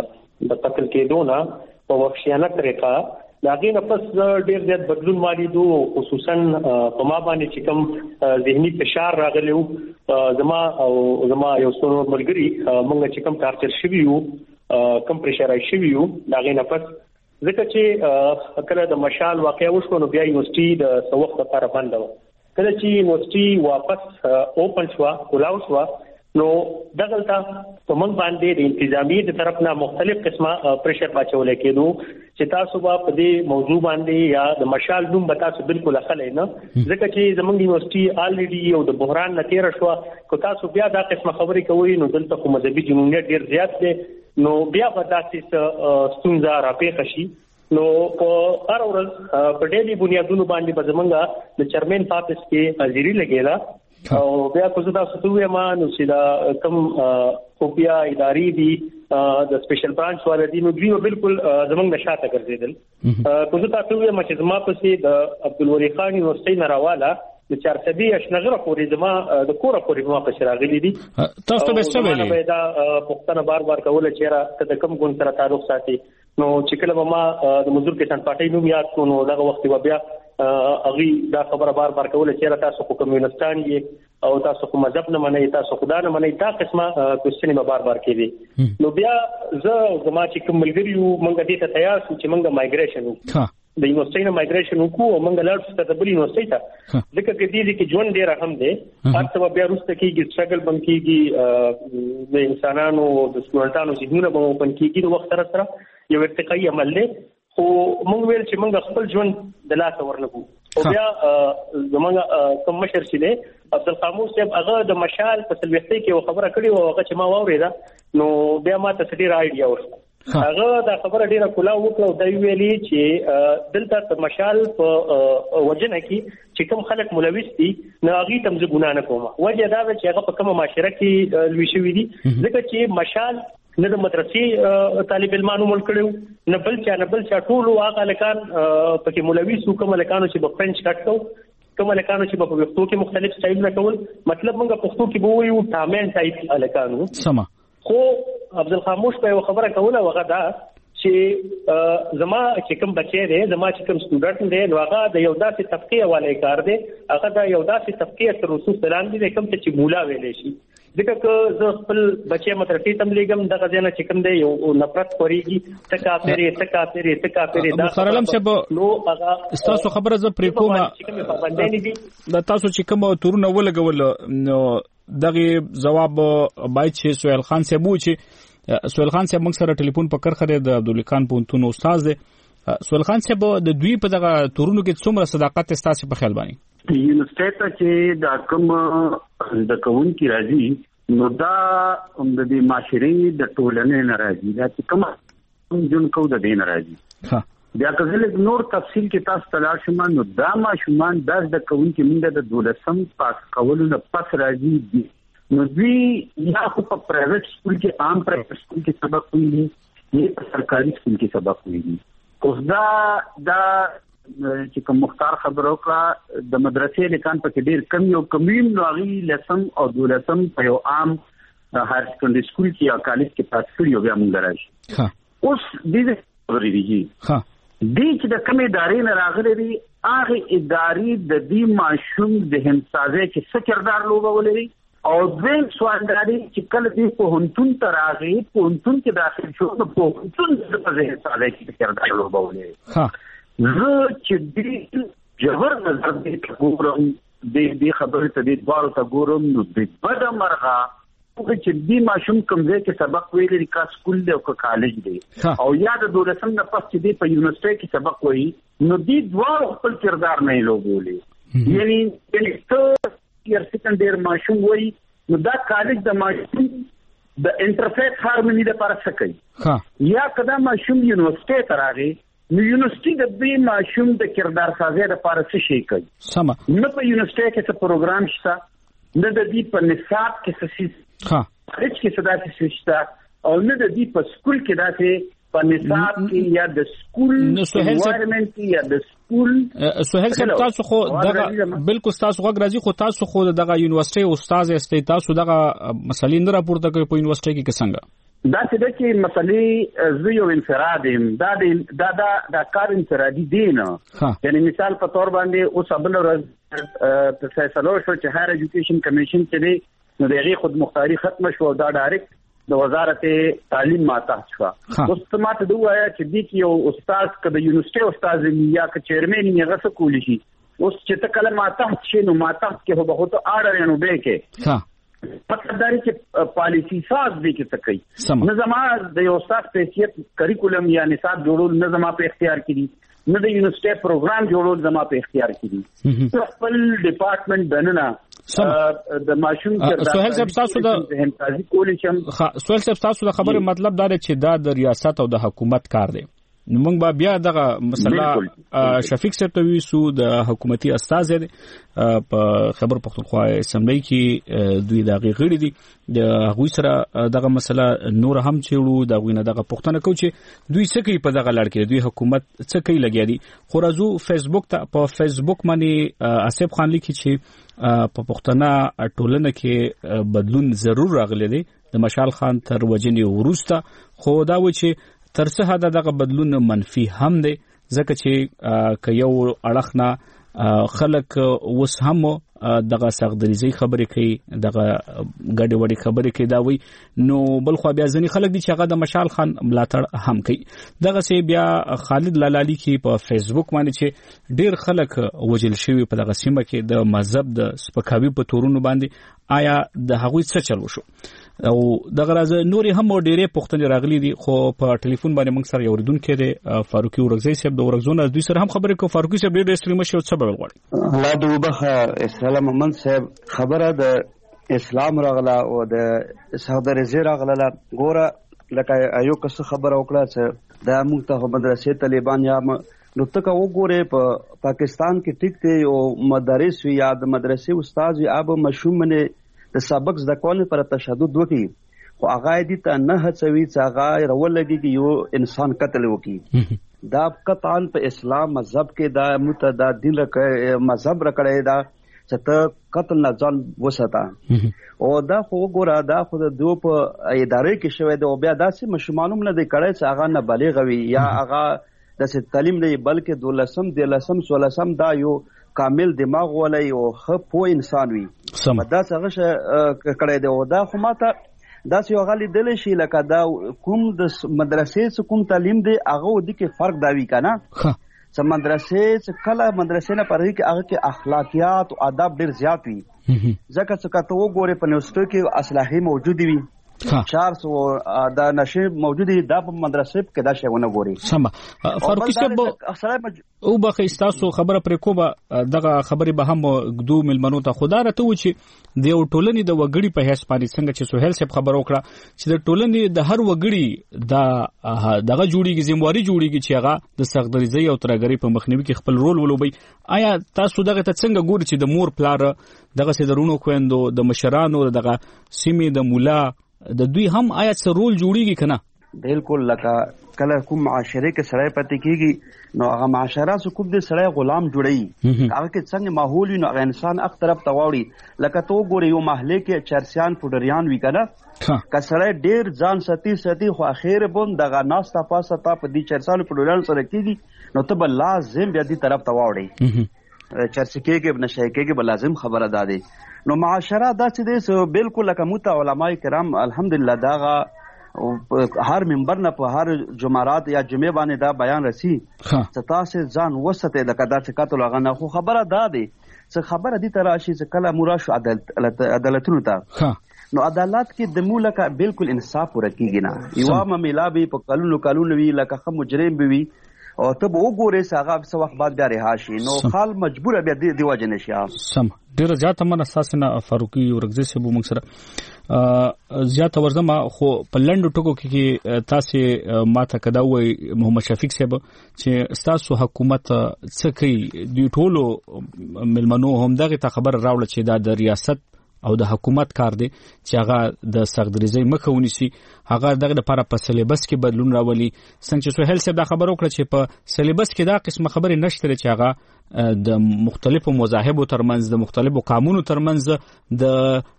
د قتل کېدو نه په وحشیانه طریقه دا غي نه پس ډېر زیات بدلون مالیدو خصوصا په ما باندې چې کوم ذهني فشار راغلی زما او زما یو څو ملګری موږ چې کوم ټارچر شوي یو کوم پریشرای شوي یو دا غي نه پس ځکه چې کله د مشال واقع وشو نو بیا یونیورسيټي د سوخت لپاره بند و کله چې یونیورسيټي واپس اوپن شو کولاو شو نو دغلطه په موږ باندې د انتظامی د طرف نه مختلف قسمه پریشر واچول کېدو چې تاسو په دې موضوع باندې یا د مشال نوم به تاسو بالکل اخلئ نه ځکه چې زموږ یونیورسيټي الریډي یو د بحران نه تیر شو کو تاسو بیا دا قسمه خبرې کوئ نو دلته کوم مذهبي جنونیت ډیر زیات دی نو بیا به داسې ستونزه راپېښه شي نو په هر ورځ په ډېری بنیادونو باندې به زمونږ د چیرمن په آفس کې حاضري لګېده او بیا کو زه تاسو ته وایم نو چې دا کوم خفیه ادارې دي د سپیشل برانچ والا دي نو دوی بالکل زمونږ د شاته ګرځېدل کو زه تاسو وایم چې زما پسې د عبدالولي خان یونیورسيټي نه راواله د چارسدي اشنغره پورې زما د کوره پورې زما په شراغلي دي تاسو ته څه ویلي دا پښتنه بار بار کوله چې را د کم ګون سره تعلق ساتي نو چې کله ما د مزدور کسان پارټي نوم یاد کو نو دغه وخت بیا اغي دا خبره بار بار کوله چې تاسو کو کمیونستان یې او تاسو کو مذهب نه منئ تاسو خدا نه منئ دا قسمه کوېسچن به بار بار کوي نو بیا زه زما چې کوم ملګری یو مونږ دې ته تیار شو چې مونږ مایګریشن وکړو د یونیورسيټي نه مایګریشن وکړو او مونږ لاړ شو د بل یونیورسيټي ته ځکه چې دې کې ژوند ډېر اهم دی هر څه بیا وروسته کېږي سټرګل بم کېږي د انسانانو د سټوډنټانو ذهنونه به اوپن کېږي د وخت سره سره یو ارتقایي عمل دی خو مونږ ویل چې مونږ خپل ژوند د لاسه ورنکو او بیا زمونږ کوم مشر چې دی عبدالقاموس صاحب هغه د مشال په سلوختي کې خبره کړې و هغه چې ما واورېده نو بیا ما ته ډېره آیډیا ورکړه هغه دا خبره ډیره کولا وکړه او دا ویلي چې دلته د مشال په وجنه کې چې کوم خلک ملوث دي نو هغه تم زه ګنا نه کوم وجه دا چې هغه په کومه معاشره کې لوي شوی دي ځکه چې مشال نه د مدرسې طالب علمانو مول کړو نه بل چا نه بل چا ټول هغه لکان پکې ملوث وکم لکانو چې په فرنچ کټ کو کوم لکانو چې په پښتو کې مختلف سټایل نه کول مطلب موږ پښتو کې به وایو تامین ټایپ لکانو سم خو عبدالخاموش په خبره کوله وغه دا چې زما چې کوم بچی دی زما چې کوم سټوډنټ دی نو هغه د یو داسې طبقه والے کار دی هغه د یو داسې طبقه تر رسول سلام دی کوم چې مولا ویلې شي ځکه چې زه خپل بچی مدرسې تم لګم دغه ځنه چې کوم دی یو نفرت کوریږي تکا پیری تکا پیری تکا پیری دا مخرلم چې نو هغه تاسو خبره ز پرې کومه دا تاسو چې کوم تورونه ولګول نو دغه جواب باید چې سہیل خان صاحب و چې سہیل خان صاحب موږ سره ټلیفون په کار خره د عبدالله خان پونتون استاد دی سہیل خان صاحب د دوی په دغه تورونو کې څومره صداقت ستاسو په خیال باندې یونیورسيټي چې د کوم د کوون کی راځي نو دا د دې معاشري د ټولنې ناراضي دا چې کوم جون کو د دین راځي ها بیا کله نور تفصیل کې تاسو تلاش شوم نو دا ما شومان داس د کوون کې موږ د دولسم پاس کولو نه پس راځي دي نو دوی یا په پرایویټ سکول کې عام پرایویټ سکول کې سبق ویلي یا په سرکاري سکول کې سبق ویلي اوس دا دا چې کوم مختار خبرو کړه د مدرسې لیکان په کې ډیر کم یو کمیم نو غي لسم او دولسم په یو عام هایر سکندري سکول کې یا کالج کې پاس کړی بیا موږ راځي ها اوس دې خبرې دي ها دې چې د کومې ادارې نه راغلي دي هغه ادارې د دې ماشوم د همسازه کې څه کردار لوبولې او دویم سوال دی چې کله دې په هنتون ته راغی په هنتون کې داخل شو نو په هنتون د همسازه کې کردار لوبولې ها زه چې دې جبر نظر دې ګورم دې دې خبرې ته دې بارو ته ګورم نو دې بد مرغه چې دې ماشوم کوم ځای کې سبق ویلي کا سکول دی او کالج دی او یا د دولسم نه پس چې دې په یونیورسيټي کې سبق وایي نو دې دوه خپل کردار نه لوبولې یعنی یعنی ته یې سکندر ماشوم وایي نو دا کالج د ماشوم د انټرفیس هارمونی لپاره څه کوي یا کدا ماشوم یونیورسيټي ته راغی نو یونیورسيټي د دې ماشوم د کردار سازي لپاره څه شي کوي سم نو په یونیورسيټي کې څه پروګرام شته نه د دې په نصاب کې څه ها هیڅ کې صدا څه شته او نه د دې په سکول کې داسې په نصاب کې یا د سکول انوایرنمنت کې یا د سکول سہیل صاحب تاسو خو دغه بالکل تاسو غوږ راځي خو تاسو خو دغه یونیورسيټي استاد استئ تاسو دغه مسلې نه راپورته کوي په یونیورسيټي کې څنګه دا چې د کې مسلې زه یو انفراد یم دا دا دا دا کار انفرادي دی نه یعنی مثال په تور باندې اوس ابل ورځ په فیصله شو چې هایر ایجوکیشن کمیشن کې دی نو دغه خود مختاری ختم شو دا ډایرکټ د وزارت تعلیم ماته شو اوس ته ماته دوه چې د یو استاد کده یونیورسيټي استاد یا ک چیرمن یې غس کولی شي اوس چې ته کله ماته شي نو ماته کې هو به ته اړه نه به کې ها مطلب دا چې پالیسی ساز دي کې تکي نظام د یو استاد په حیثیت کریکولم یا نصاب جوړول نظام په اختیار کړي نه د یونیورسيټي پروګرام جوړول زما په اختیار کړي خپل ډپارټمنټ بننه د ماشوم سہیل صاحب تاسو د همتازي کولی شم سہیل صاحب تاسو د خبره مطلب دا چې دا د ریاست او د حکومت کار دی نو موږ به بیا دغه مسله شفیق صاحب ته ویسو د حکومتي استاد دی په خبر پختونخوا اسمبلی کې دوی دغه غړي دي د هغوی سره دغه مسله نور هم چېړو دغه نه دغه پښتنه کو چې دوی څه کوي په دغه لړ کې دوی حکومت څه کوي لګیا دي خو راځو فیسبوک ته په فیسبوک باندې اسیب خان لیکي چې په پښتنه ټولنه کې بدلون ضرور راغلی دی د مشال خان تر وجنې وروسته خو دا و چې تر څه حد دغه بدلون منفي هم دی ځکه چې ک یو اړخ نه خلک وس هم دغه سغدریزي خبرې کوي دغه ګډې وډې خبرې کوي دا وي نو بل خو بیا ځنی خلک دي چې هغه د مشال خان ملاتړ هم کوي دغه سي بیا خالد لالالي کې په فیسبوک باندې چې ډیر خلک وجل شوی په دغه سیمه کې د مذهب د سپکاوي په تورونو باندې آیا د هغوی څه چل وشو او دغه راز نوري هم ډېرې پوښتنې راغلي دي خو په ټلیفون باندې موږ سره یو اوریدونکو دی فاروقي ورغزي صاحب د ورغزونه دوی سره هم خبرې کوو. فاروقي صاحب ډېر ستړي مشه او څه به غواړي؟ الله دې وبخښه اسلام محمد صاحب، خبره د اسلام راغله او د سعودي رضی راغله. ګوره لکه یو کس خبره وکړه چې دا موږ ته مدرسې طالبان یا نو تک وګوره په پاکستان کې ټیک دی او مدارس وی یا د مدرسې استاد وی اب مشوم نه د سبق زده کول پر تشدد وکي خو هغه دې ته نه هڅوي چې هغه رولګي کې یو انسان قتل وکي. دا قطعا په اسلام مذهب کې دا متدا دین راکړی مذهب راکړی دا چې ته قتل نه ځان وساته او دا خو ګوره دا خو د دوه په ادارې کې شوی دی او بیا داسې مشمانوم نه دی کړی چې هغه نه بالغ وي یا هغه داسې تعلیم نه بلکې دولسم دلسم سولسم دا یو کامل دماغ ولای او خ په انسان وي دا څنګه کړی دی او دا خو ماته دا یو غالي دل شي لکه دا کوم د مدرسې کوم تعلیم دی هغه د کې فرق دا وی کنه چې مدرسې کله مدرسې نه پرې کې هغه کې اخلاقیات او آداب ډیر زیات وي ځکه چې کته وګوره په نوستو کې اسلحه موجود وي چار سو دا نشه موجودي دا په مدرسې کې دا شیونه ګوري. سم فاروقي صاحب او بخې استاسو خبره پرې کومه دغه خبره به هم غدو ملمنو ته خدا راته و چې د ټولنې د وګړي په هیڅ باندې څنګه چې سہیل صاحب خبر وکړه چې د ټولنې د هر وګړي دا دغه جوړیږي ذمہواری جوړیږي چې هغه د سختدریزي او ترګری په مخنیوي کې خپل رول ولوبي. آیا تاسو دغه ته څنګه ګوري چې د مور پلار دغه سیدرونو کوندو د مشرانو دغه سیمې د مولا د دوی هم آیا څه رول جوړیږي کنه؟ بالکل لکه کله کوم معاشره کې سړی پاتې کیږي نو هغه معاشره سو کوم د سړی غلام جوړي هغه کې څنګه ماحول وي نو هغه انسان اخ طرف تواوړي لکه تو ګوري یو محله کې چرسیان پډریان وی کنه که سړی ډیر ځان ستی ستی خو اخر بون دغه ناستا پاسه تا په دې چرسانو پډریان سره کیږي نو ته بل لازم بیا دې طرف تواوړي چرسکه کې نشه کې به لازم خبره دادي نو معاشره دا چې دې بالکل لکه مت علماء کرام الحمدلله داغه هر منبر نه په هر جمعرات یا جمعه باندې دا بیان رسی چې تاسو ځان وسته لکه دا چې کاتل غنه خو خبره دا دی چې خبره دي تراشي چې کله مراشو عدالت عدالتونو ته نو عدالت کې د مولکه بالکل انصاف ورکیږي نه یو معاملې به په قانون قانون وی لکه خم مجرم به وي او ته به وګورې چې هغه څه وخت بعد بیا رها شي نو خال مجبور بیا دی وجه نشي. سم ډیره زیاته من اساسنه فاروقي ورغزي صاحب موږ سره زیاته ورزما خو په لندو ټکو کې تاسو ماته کدا وای محمد شفیق صاحب چې تاسو حکومت څه کوي دی ټولو ملمنو هم دغه خبر راوړل چې دا د ریاست او د حکومت کار دی چې هغه د سختدریزي مخه ونیسي هغه دغه لپاره په سلیبس کې بدلون راولي. څنګه چې سہیل صاحب دا خبر وکړه چې په سلیبس کې دا قسمه خبرې نشته چې هغه د مختلفو مذاهبو ترمنځ د مختلفو قانونو ترمنځ د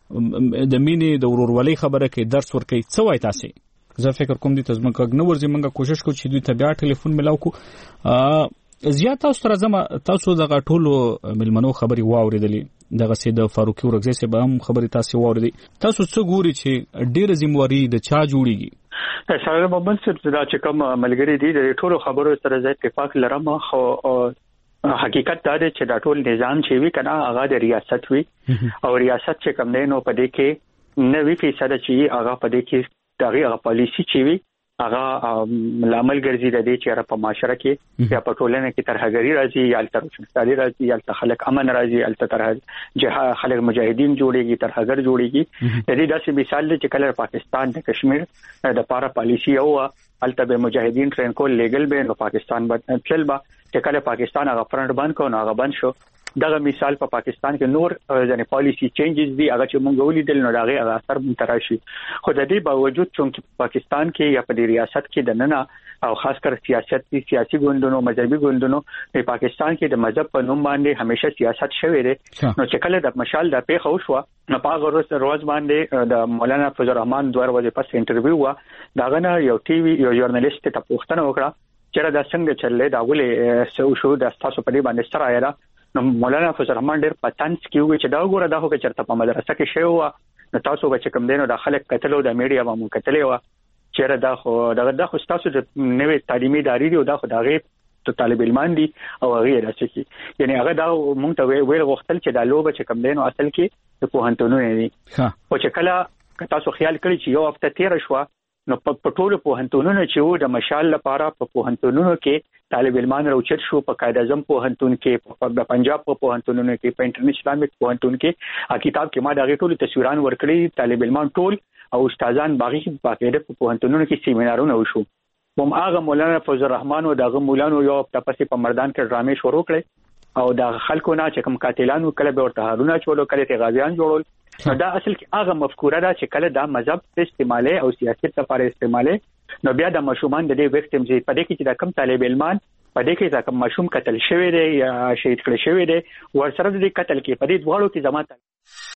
د مینې د ورورولۍ خبره کې درس ورکړي. څه وایي تاسو؟ زه فکر کوم دي تاسو موږ نو ورځي موږ کوشش کوو چې دوی ته بیا ټلیفون ملاو کو. زیات تاسو سره زما تاسو دغه ټولو ملمنو خبري واوریدلې دغه سید فاروقي ورغزي صاحب هم خبري تاسو واوریدې تاسو څه ګوري چې ډېر ذمہواری د چا جوړیږي؟ سره محمد صاحب دا چې کوم ملګری دي د ټولو خبرو سره زه اتفاق لرم خو حقیقت دا دی چې دا ټول نظام چې وی کنه هغه د ریاست وی او ریاست چې کوم نه نو پدې کې نوي فیصد چې هغه پدې کې دغه پالیسی چې وی هغه لامل ګرځي د دې چې په معاشره کې یا په ټولنه کې ترهګری راځي یا ترهګری راځي یا خلک امن راځي یا ترهګر جهاد خلک مجاهدین جوړيږي ترهګر جوړيږي د دې داسې مثال دی چې کله پاکستان د کشمیر د پاره پالیسی او التبه مجاهدین ټرین کول لیګل به نو پاکستان باندې چل با چې کله پاکستان هغه فرنٹ بند کو نو هغه بند شو. دغه مثال په پا پاکستان کې نور ځنې پالیسی چینجز دي هغه چې مونږ ولیدل نو دغه هغه اثر متراشي خو د دې باوجود چې پاکستان کې یا په ریاست کې د نننه او خاص کر سیاست دي سیاسي ګوندونو مذهبي ګوندونو په پاکستان کې د مذهب په نوم باندې همیشه سیاست شوی دی نو چې کله د مشال د پیښ او شو نو په هغه ورځ باندې د مولانا فضل الرحمن دوه ورځې پس انټرویو وا داغه نه یو ټي وي یو ژورنالیست ته پوښتنه وکړه چې دا څنګه چلې دا ولې سو شو د تاسو په دې باندې سره آیا نو مولانا فضل الرحمن ډېر پتانس کیږي چې دا وګوره دا هو چې چرته په مدرسه کې شی و نو تاسو به کوم دینو د خلک قتلو د میډیا باندې قتلې و چې دا خو دا د خو تاسو د نوې تعلیمي ادارې دی او دا خو دا غي ته طالب علمان دي او غیر اساسي یعنی هغه دا مونږ ته ویل غوښتل چې دا لوبه چې کوم دینو اصل کې د پوهنتونونو نه دي او چې کله که تاسو خیال کړی چې یو هفته تیر شو نو په ټولو پوهنتونونو چې وو د مشال لپاره په پوهنتونونو کې طالب علمان راوچت شو په قائد اعظم پوهنتون کې په پنجاب په پوهنتونونو کې په انټرنیشنل اسلامک پوهنتون کې کتاب کې ما دا غي ټول تصویران ورکړي طالب علمان ټول او استادان باغی په قاعده په پوهنتونونو کې سیمینارونه وشو کوم هغه مولانا فوز الرحمن او دغه مولانا یو تاسو په مردان کې ډرامې شروع کړې او د خلکو نه چې کوم قاتلانو کله به ورته هارونه چولو کله ته غازیان جوړول دا اصل کې هغه مفکوره ده چې کله دا مذهب په استعماله او سیاست لپاره استعماله نو بیا د مشومان د دې وکتم چې په دې کې چې د کم طالب علمان په دې کې چې کوم مشوم قتل شوی دی یا شهید کړی شوی دی ورسره د قتل کې په دې دواړو کې ضمانت